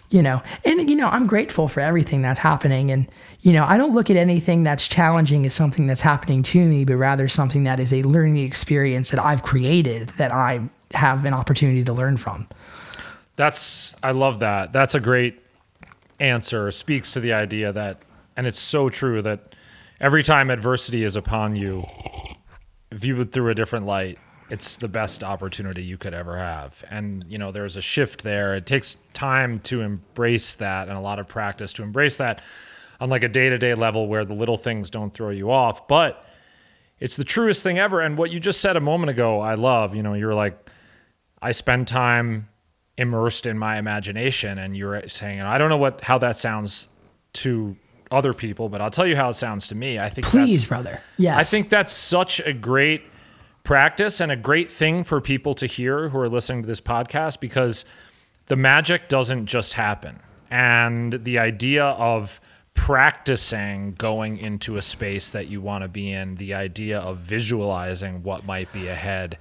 You know, and, you know, I'm grateful for everything that's happening. And, you know, I don't look at anything that's challenging as something that's happening to me, but rather something that is a learning experience that I've created that I have an opportunity to learn from. That's, I love that. That's a great answer. Speaks to the idea that, and it's so true, that every time adversity is upon you, view it through a different light, it's the best opportunity you could ever have. And, you know, there's a shift there. It takes time to embrace that and a lot of practice to embrace that on like a day-to-day level where the little things don't throw you off. But it's the truest thing ever. And what you just said a moment ago, I love, you know, you're like, I spend time immersed in my imagination. And you're saying, and I don't know what, how that sounds to other people, but I'll tell you how it sounds to me. I think Please, that's, brother. Yes. I think that's such a great practice and a great thing for people to hear who are listening to this podcast, because the magic doesn't just happen. And the idea of practicing going into a space that you want to be in, the idea of visualizing what might be ahead,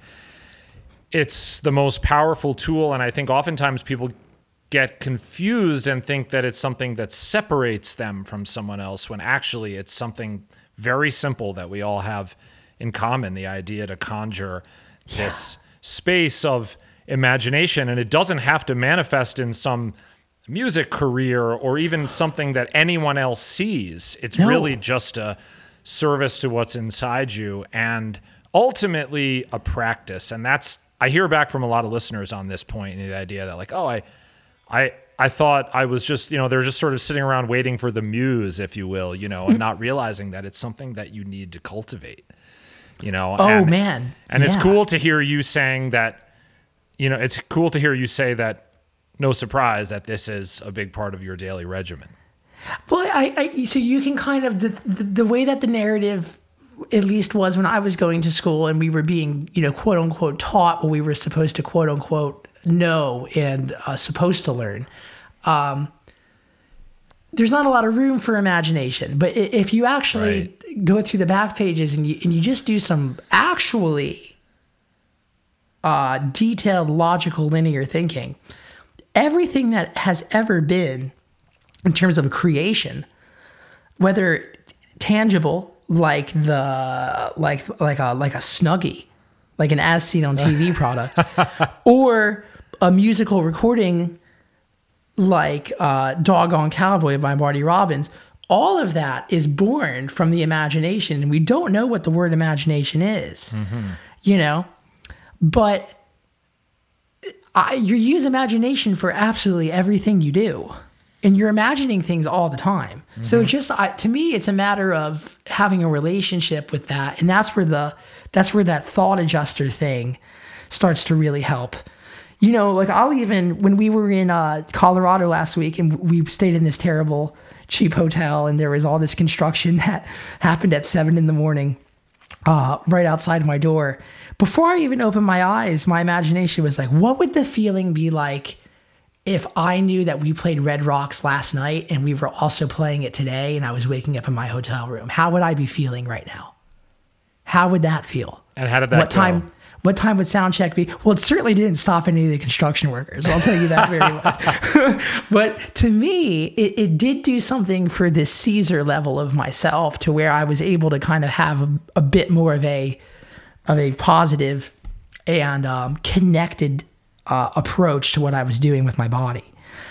it's the most powerful tool. And I think oftentimes people get confused and think that it's something that separates them from someone else, when actually it's something very simple that we all have in common, the idea to conjure yeah. this space of imagination. And it doesn't have to manifest in some music career or even something that anyone else sees. It's no. really just a service to what's inside you and ultimately a practice. And that's, I hear back from a lot of listeners on this point, the idea that like, oh, I, I, I thought I was just, you know, they're just sort of sitting around waiting for the muse, if you will, you know, and not realizing that it's something that you need to cultivate. You know, oh and, man. And yeah. it's cool to hear you saying that, you know, it's cool to hear you say that, no surprise that this is a big part of your daily regimen. Well, I, I so you can kind of, the, the, the way that the narrative at least was when I was going to school and we were being, you know, quote unquote taught what we were supposed to quote unquote know and uh, supposed to learn. Um, there's not a lot of room for imagination, but if you actually right. go through the back pages and you and you just do some actually uh, detailed, logical, linear thinking, everything that has ever been in terms of a creation, whether tangible like the like like a like a Snuggie, like an as seen on T V product, or a musical recording like uh, Doggone Cowboy by Marty Robbins, all of that is born from the imagination. And we don't know what the word imagination is, mm-hmm. you know, but I, you use imagination for absolutely everything you do. And you're imagining things all the time. Mm-hmm. So it's just, I, to me, it's a matter of having a relationship with that. And that's where the, that's where that thought adjuster thing starts to really help. You know, like I'll even, when we were in uh, Colorado last week and we stayed in this terrible cheap hotel and there was all this construction that happened at seven in the morning uh, right outside my door. Before I even opened my eyes, my imagination was like, what would the feeling be like if I knew that we played Red Rocks last night and we were also playing it today and I was waking up in my hotel room? How would I be feeling right now? How would that feel? And how did that what go? time? What time would sound check be? Well, it certainly didn't stop any of the construction workers. I'll tell you that very much. But to me, it, it did do something for this Caesar level of myself, to where I was able to kind of have a, a bit more of a of a positive and um, connected uh, approach to what I was doing with my body.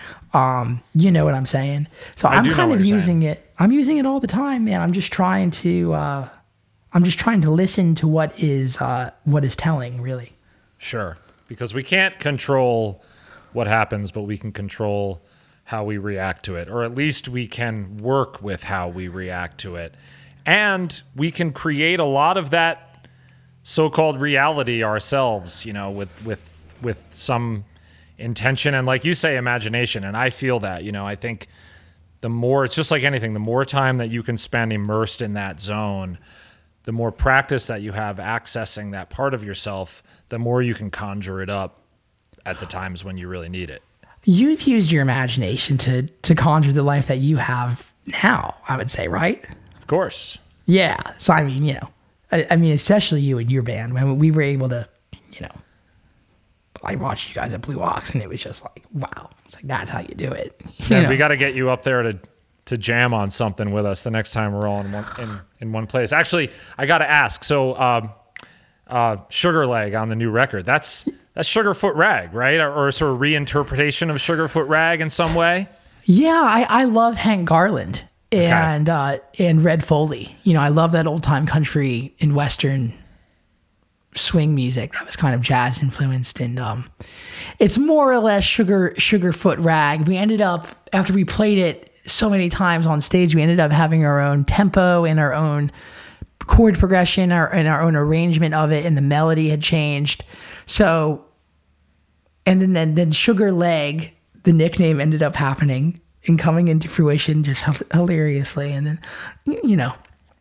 Um, you know what I'm saying? So I I'm do know kind what of you're using saying. it. I'm using it all the time, man. I'm just trying to. Uh, I'm just trying to listen to what is uh, what is telling, really. Sure, because we can't control what happens, but we can control how we react to it, or at least we can work with how we react to it. And we can create a lot of that so-called reality ourselves, you know, with with with some intention and, like you say, imagination. And I feel that, you know, I think the more, it's just like anything, the more time that you can spend immersed in that zone, the more practice that you have accessing that part of yourself, the more you can conjure it up at the times when you really need it. You've used your imagination to to conjure the life that you have now, I would say, right? Of course. Yeah. So, I mean, you know, I, I mean, especially you and your band, when we were able to, you know, I watched you guys at Blue Ox, and it was just like, wow. It's like, that's how you do it. You Man, know? we got to get you up there to to jam on something with us the next time we're all in one in, in one place. Actually, I got to ask. So, um, uh, Sugar Leg on the new record. That's that's Sugarfoot Rag, right? Or, or sort of reinterpretation of Sugarfoot Rag in some way. Yeah, I, I love Hank Garland and okay. uh, and Red Foley. You know, I love that old time country and western swing music that was kind of jazz influenced, and um, it's more or less Sugar Sugarfoot Rag. We ended up, after we played it so many times on stage, we ended up having our own tempo and our own chord progression our, and our own arrangement of it, and the melody had changed. So, and then then, then Sugar Leg, the nickname, ended up happening and coming into fruition just hilariously. And then, you know,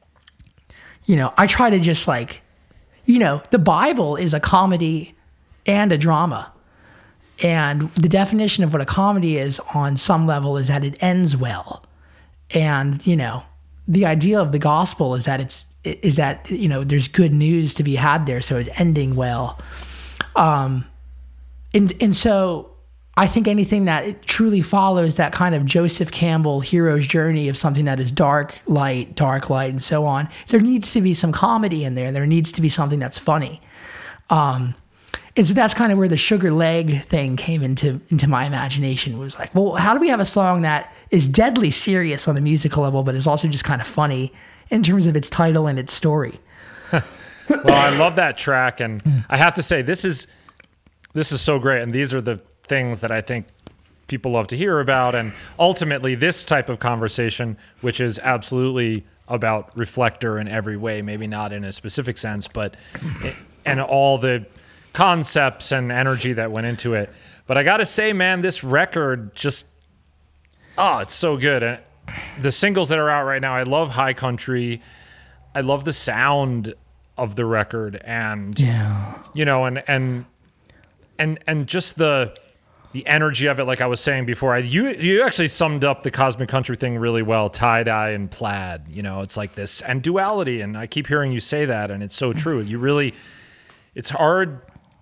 you know, I try to just like, you know, the Bible is a comedy and a drama. And the definition of what a comedy is on some level is that it ends well. And, you know, the idea of the gospel is that it's, is that, you know, there's good news to be had there. So it's ending well. Um, and, and so I think anything that it truly follows that kind of Joseph Campbell hero's journey of something that is dark, light, dark, light, and so on, there needs to be some comedy in there. There needs to be something that's funny. Um, And so that's kind of where the Sugar Leg thing came into into my imagination. It was like, well, how do we have a song that is deadly serious on a musical level, but is also just kind of funny in terms of its title and its story? Well, I love that track, and I have to say, this is this is so great, and these are the things that I think people love to hear about, and ultimately this type of conversation, which is absolutely about Reflector in every way, maybe not in a specific sense, but it, and all the concepts and energy that went into it. But I gotta say, man, this record just, oh, it's so good. And the singles that are out right now, I love High Country. I love the sound of the record, and yeah, you know, and and and and just the the energy of it. Like I was saying before, I, you you actually summed up the Cosmic Country thing really well. Tie-dye and plaid, you know, it's like this, and duality. And I keep hearing you say that, and it's so true. You really, it's hard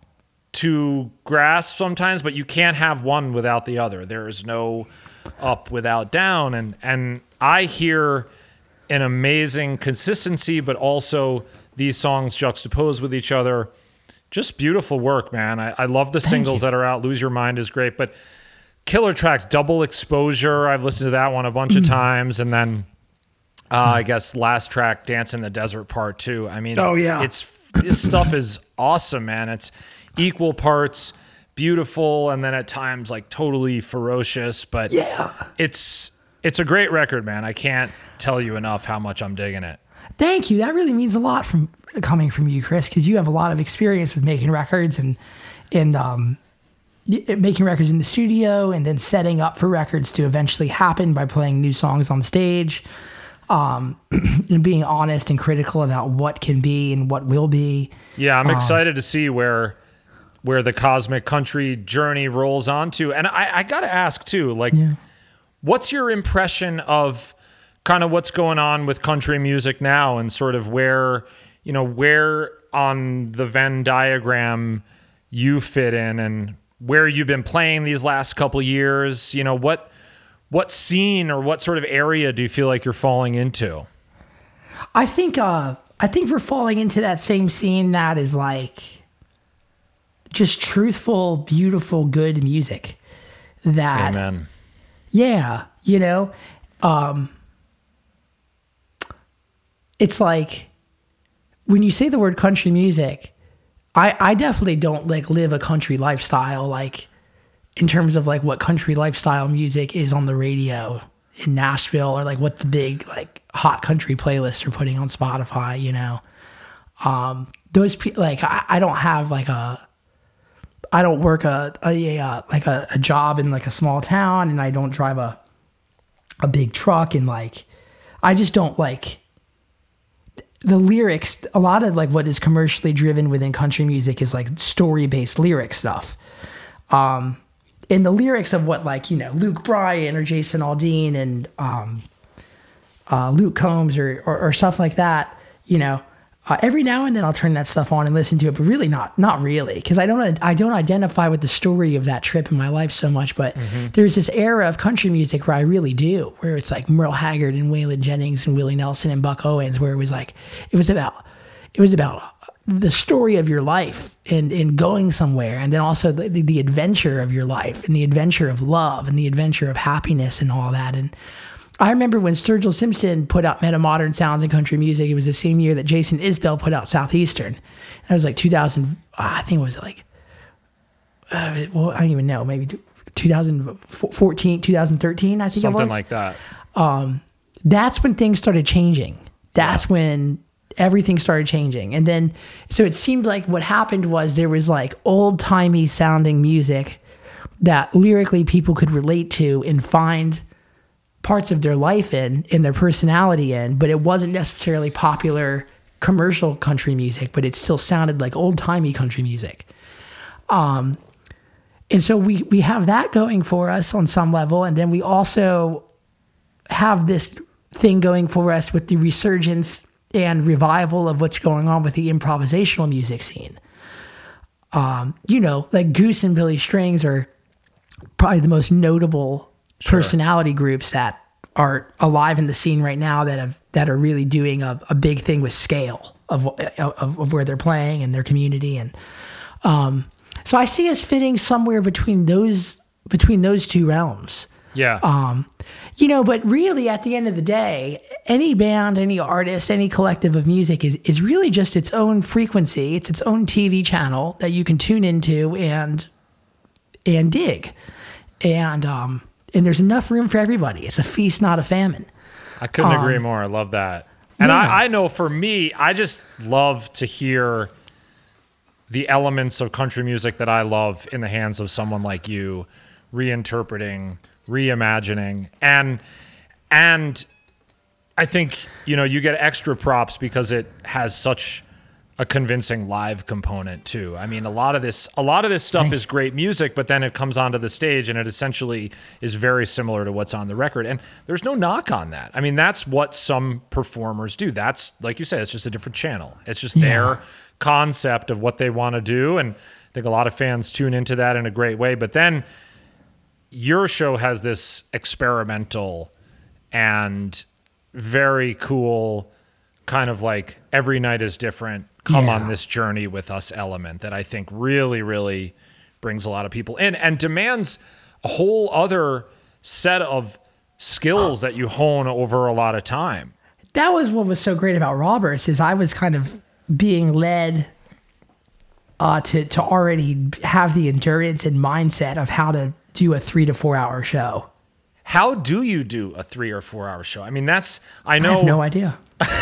to grasp sometimes, but you can't have one without the other. There is no up without down. And and I hear an amazing consistency, but also these songs juxtaposed with each other. Just beautiful work, man. I, I love the Thank singles you. that are out. Lose Your Mind is great, but killer tracks, Double Exposure. I've listened to that one a bunch mm. of times. And then uh, I guess last track, Dance in the Desert Part Two. I mean, oh yeah, it's this stuff is awesome, man. It's equal parts beautiful, and then at times like totally ferocious, but yeah, it's it's a great record, man. I can't tell you enough how much I'm digging it. Thank you. That really means a lot from coming from you, Chris, because you have a lot of experience with making records and and um, making records in the studio, and then setting up for records to eventually happen by playing new songs on stage, um, and being honest and critical about what can be and what will be. Yeah, I'm um, excited to see where where the Cosmic Country journey rolls onto. And I, I got to ask too, like, yeah. what's your impression of kind of what's going on with country music now, and sort of where, you know, where on the Venn diagram you fit in, and where you've been playing these last couple years? You know, what, what scene or what sort of area do you feel like you're falling into? I think, uh, I think we're falling into that same scene that is like, just truthful, beautiful, good music that, Amen. Yeah, you know, um, it's like when you say the word country music, I, I definitely don't like live a country lifestyle, like in terms of like what country lifestyle music is on the radio in Nashville, or like what the big like hot country playlists are putting on Spotify, you know, um, those people, like, I, I don't have like a, I don't work a, a, a like a, a job in like a small town, and I don't drive a a big truck, and like I just don't like the lyrics. A lot of like what is commercially driven within country music is like story based lyric stuff, um, and the lyrics of what like, you know, Luke Bryan or Jason Aldean and um, uh, Luke Combs or, or or stuff like that, you know. Uh, every now and then I'll turn that stuff on and listen to it, but really not, not really, because I don't, I don't identify with the story of that trip in my life so much. But mm-hmm. there's this era of country music where I really do, where it's like Merle Haggard and Waylon Jennings and Willie Nelson and Buck Owens, where it was like, it was about, it was about the story of your life and, and going somewhere, and then also the, the, the adventure of your life and the adventure of love and the adventure of happiness and all that. And I remember when Sturgill Simpson put out Meta Modern Sounds in Country Music, it was the same year that Jason Isbell put out Southeastern. That was like two thousand, uh, I think it was like, uh, well, I don't even know, maybe two thousand fourteen, two thousand thirteen, I think Something it was. like that. Um, that's when things started changing. That's yeah. when everything started changing. And then, so it seemed like what happened was there was like old-timey sounding music that lyrically people could relate to and find parts of their life in, in their personality in, but it wasn't necessarily popular commercial country music, but it still sounded like old-timey country music. Um, and so we, we have that going for us on some level. And then we also have this thing going for us with the resurgence and revival of what's going on with the improvisational music scene. Um, you know, like Goose and Billy Strings are probably the most notable Sure. personality groups that are alive in the scene right now that have that are really doing a, a big thing with scale of, of of where they're playing and their community. And um, so I see us fitting somewhere between those between those two realms. Yeah. Um, you know, but really at the end of the day, any band, any artist, any collective of music is is really just its own frequency. It's its own T V channel that you can tune into and and dig. And um And there's enough room for everybody. It's a feast, not a famine. I couldn't um, agree more. I love that. And yeah. I, I know for me, I just love to hear the elements of country music that I love in the hands of someone like you, reinterpreting, reimagining. And, and I think, you know, you get extra props because it has such a convincing live component too. I mean, a lot of this, a lot of this stuff Thanks. is great music, but then it comes onto the stage and it essentially is very similar to what's on the record. And there's no knock on that. I mean, that's what some performers do. That's, like you said, it's just a different channel. It's just yeah. their concept of what they want to do. And I think a lot of fans tune into that in a great way. But then your show has this experimental and very cool kind of like every night is different, come yeah. on this journey with us element that I think really, really brings a lot of people in and demands a whole other set of skills that you hone over a lot of time. That was what was so great about Roberts is I was kind of being led uh, to, to already have the endurance and mindset of how to do a three to four hour show. How do you do a three or four hour show? I mean, that's, I know. I have no idea.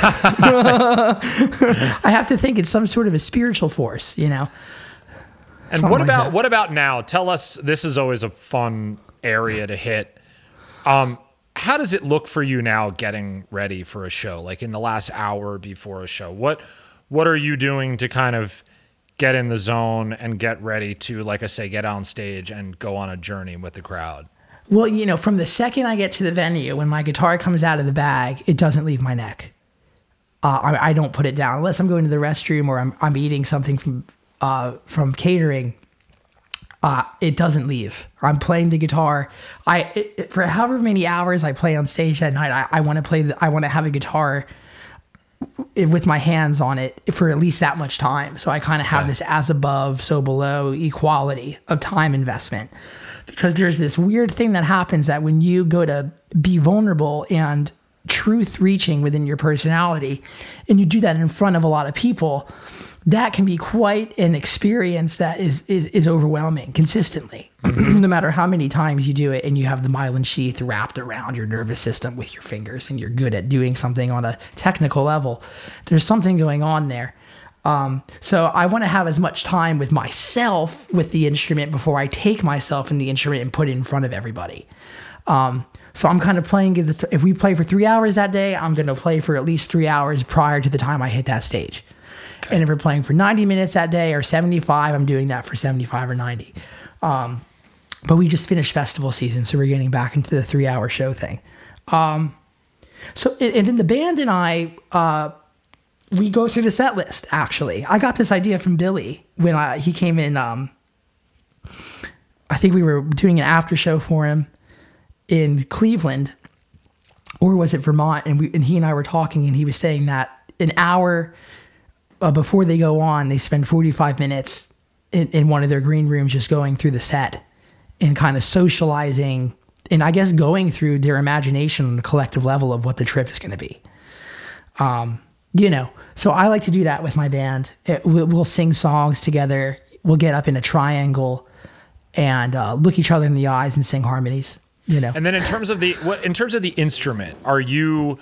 I have to think it's some sort of a spiritual force, you know. And Something what like about that. what about now? Tell us. This is always a fun area to hit. Um, how does it look for you now, getting ready for a show? Like in the last hour before a show, what what are you doing to kind of get in the zone and get ready to, like I say, get on stage and go on a journey with the crowd? Well, you know, from the second I get to the venue, when my guitar comes out of the bag, it doesn't leave my neck. Uh, I, I don't put it down unless I'm going to the restroom or I'm I'm eating something from uh, from catering. Uh, it doesn't leave. I'm playing the guitar. I it, for however many hours I play on stage that night, I, I want to play. The, I want to have a guitar with my hands on it for at least that much time. So I kind of have yeah. this as above, so below equality of time investment. Because there's this weird thing that happens that when you go to be vulnerable and truth reaching within your personality, and you do that in front of a lot of people, that can be quite an experience that is is, is overwhelming consistently. No matter how many times you do it and you have the myelin sheath wrapped around your nervous system with your fingers and you're good at doing something on a technical level, there's something going on there. Um, so I want to have as much time with myself with the instrument before I take myself in the instrument and put it in front of everybody. Um, so I'm kind of playing, if we play for three hours that day, I'm going to play for at least three hours prior to the time I hit that stage. Okay. And if we're playing for ninety minutes that day or seventy-five, I'm doing that for seventy-five or ninety. Um, but we just finished festival season, so we're getting back into the three hour show thing. Um, so, and then the band and I, uh, we go through the set list. Actually, I got this idea from Billy when I, he came in. Um, I think we were doing an after show for him in Cleveland, or was it Vermont? And we and he and I were talking, and he was saying that an hour uh, before they go on, they spend forty-five minutes in, in one of their green rooms just going through the set and kind of socializing, and I guess going through their imagination on a collective level of what the trip is going to be. Um, you know, so I like to do that with my band. It, we'll, we'll sing songs together. We'll get up in a triangle and uh, look each other in the eyes and sing harmonies. You know. And then in terms of the what in terms of the instrument, are you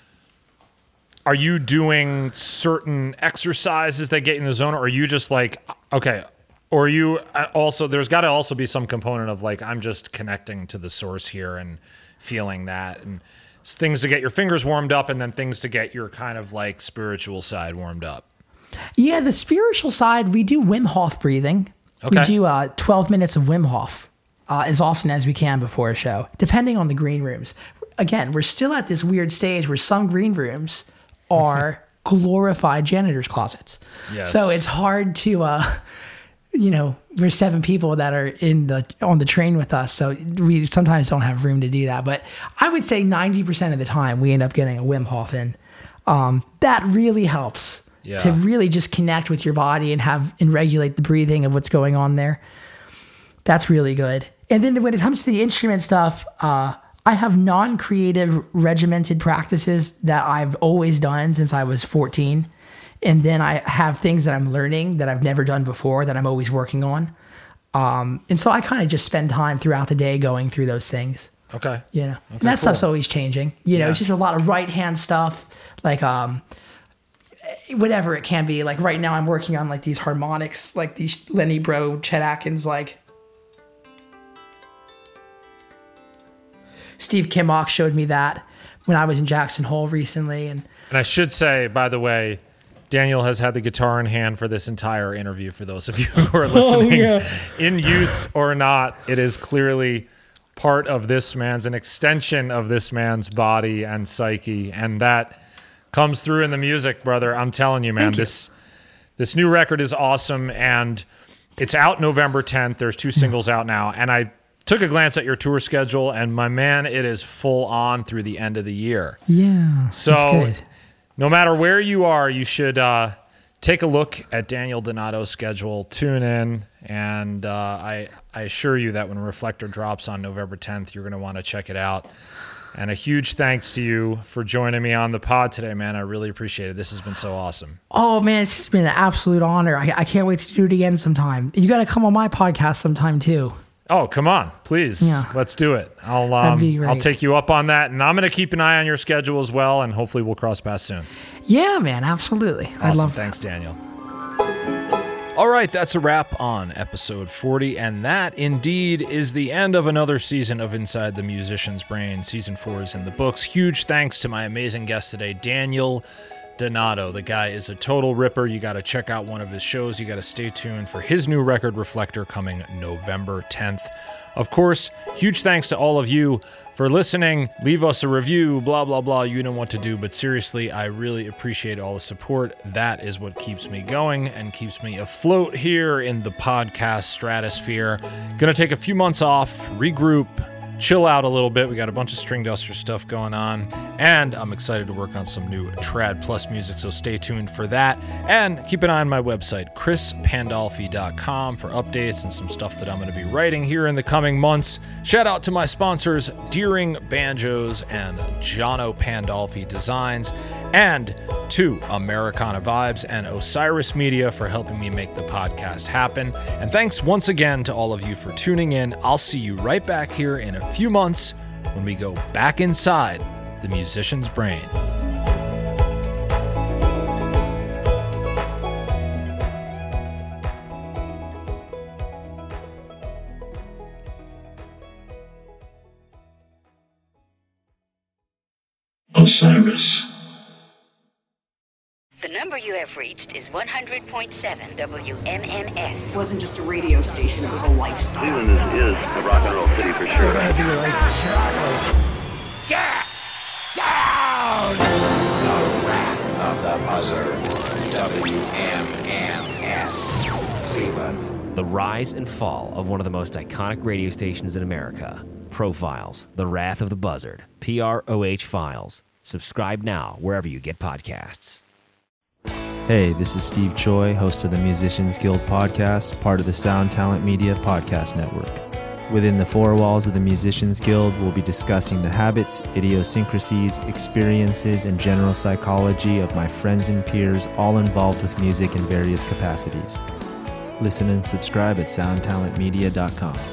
are you doing certain exercises that get you in the zone, or are you just like, okay, or are you also, there's got to also be some component of like, I'm just connecting to the source here and feeling that, and things to get your fingers warmed up, and then things to get your kind of like spiritual side warmed up? Yeah, the spiritual side, we do Wim Hof breathing. Okay. We do uh, twelve minutes of Wim Hof uh, as often as we can before a show, depending on the green rooms. Again, we're still at this weird stage where some green rooms are glorified janitor's closets. Yes. So it's hard to, uh, you know, we're seven people that are in the on the train with us, so we sometimes don't have room to do that. But I would say ninety percent of the time we end up getting a Wim Hof in. Um, that really helps yeah. to really just connect with your body and have and regulate the breathing of what's going on there. That's really good. And then when it comes to the instrument stuff, uh, I have non-creative regimented practices that I've always done since I was fourteen. And then I have things that I'm learning that I've never done before that I'm always working on. Um, and so I kind of just spend time throughout the day going through those things. Okay. You know, okay, and that cool. stuff's always changing. You know, Yeah. it's just a lot of right hand stuff, like um, whatever it can be. Like right now I'm working on like these harmonics, like these Lenny Bro, Chet Atkins, like Steve Kimmock showed me that when I was in Jackson Hole recently. And And I should say, by the way, Daniel has had the guitar in hand for this entire interview. For those of you who are listening, Oh, yeah. in use or not, it is clearly part of this man's, an extension of this man's body and psyche, and that comes through in the music, brother. I'm telling you, man, Thank you. this this new record is awesome, and it's out November tenth. There's two singles out now, and I took a glance at your tour schedule, and my man, it is full on through the end of the year. yeah, So that's good. no matter where you are, you should uh, take a look at Daniel Donato's schedule, tune in, and uh, I, I assure you that when Reflector drops on November tenth, you're going to want to check it out. And a huge thanks to you for joining me on the pod today, man. I really appreciate it. This has been so awesome. Oh man, it's just been an absolute honor. I, I can't wait to do it again sometime. You got to come on my podcast sometime too. Oh, come on, please. Yeah. Let's do it. I'll That'd um, be great. I'll take you up on that, and I'm going to keep an eye on your schedule as well, and hopefully we'll cross paths soon. Yeah, man, absolutely. I Awesome. love that. Thanks, Daniel. All right, that's a wrap on episode forty, and that indeed is the end of another season of Inside the Musician's Brain. Season four is in the books. Huge thanks to my amazing guest today, Daniel Donato. The guy is a total ripper. You got to check out one of his shows. You got to stay tuned for his new record, Reflector, coming November tenth. Of course, huge thanks to all of you for listening. Leave us a review, blah, blah, blah. You know what to do. But seriously, I really appreciate all the support. That is what keeps me going and keeps me afloat here in the podcast stratosphere. Gonna take a few months off, regroup, chill out a little bit. We got a bunch of String Duster stuff going on, and I'm excited to work on some new Trad Plus music, so stay tuned for that. And keep an eye on my website, chris pandolfi dot com, for updates and some stuff that I'm going to be writing here in the coming months. Shout out to my sponsors, Deering Banjos and Jono Pandolfi Designs, and to Americana Vibes and Osiris Media for helping me make the podcast happen. And thanks once again to all of you for tuning in. I'll see you right back here in a few months when we go back inside the musician's brain. Osiris. The number you have reached is one hundred point seven W M M S. It wasn't just a radio station, it was a lifestyle. Cleveland is, is a rock and roll city for sure. Get down! The wrath of of the Buzzard. W M M S. Cleveland. The rise and fall of one of the most iconic radio stations in America. Profiles, The Wrath of the Buzzard, P R O H Files. Subscribe now wherever you get podcasts. Hey, this is Steve Choi, host of the Musicians Guild podcast, part of the Sound Talent Media Podcast Network. Within the four walls of the Musicians Guild, we'll be discussing the habits, idiosyncrasies, experiences, and general psychology of my friends and peers, all involved with music in various capacities. Listen and subscribe at sound talent media dot com.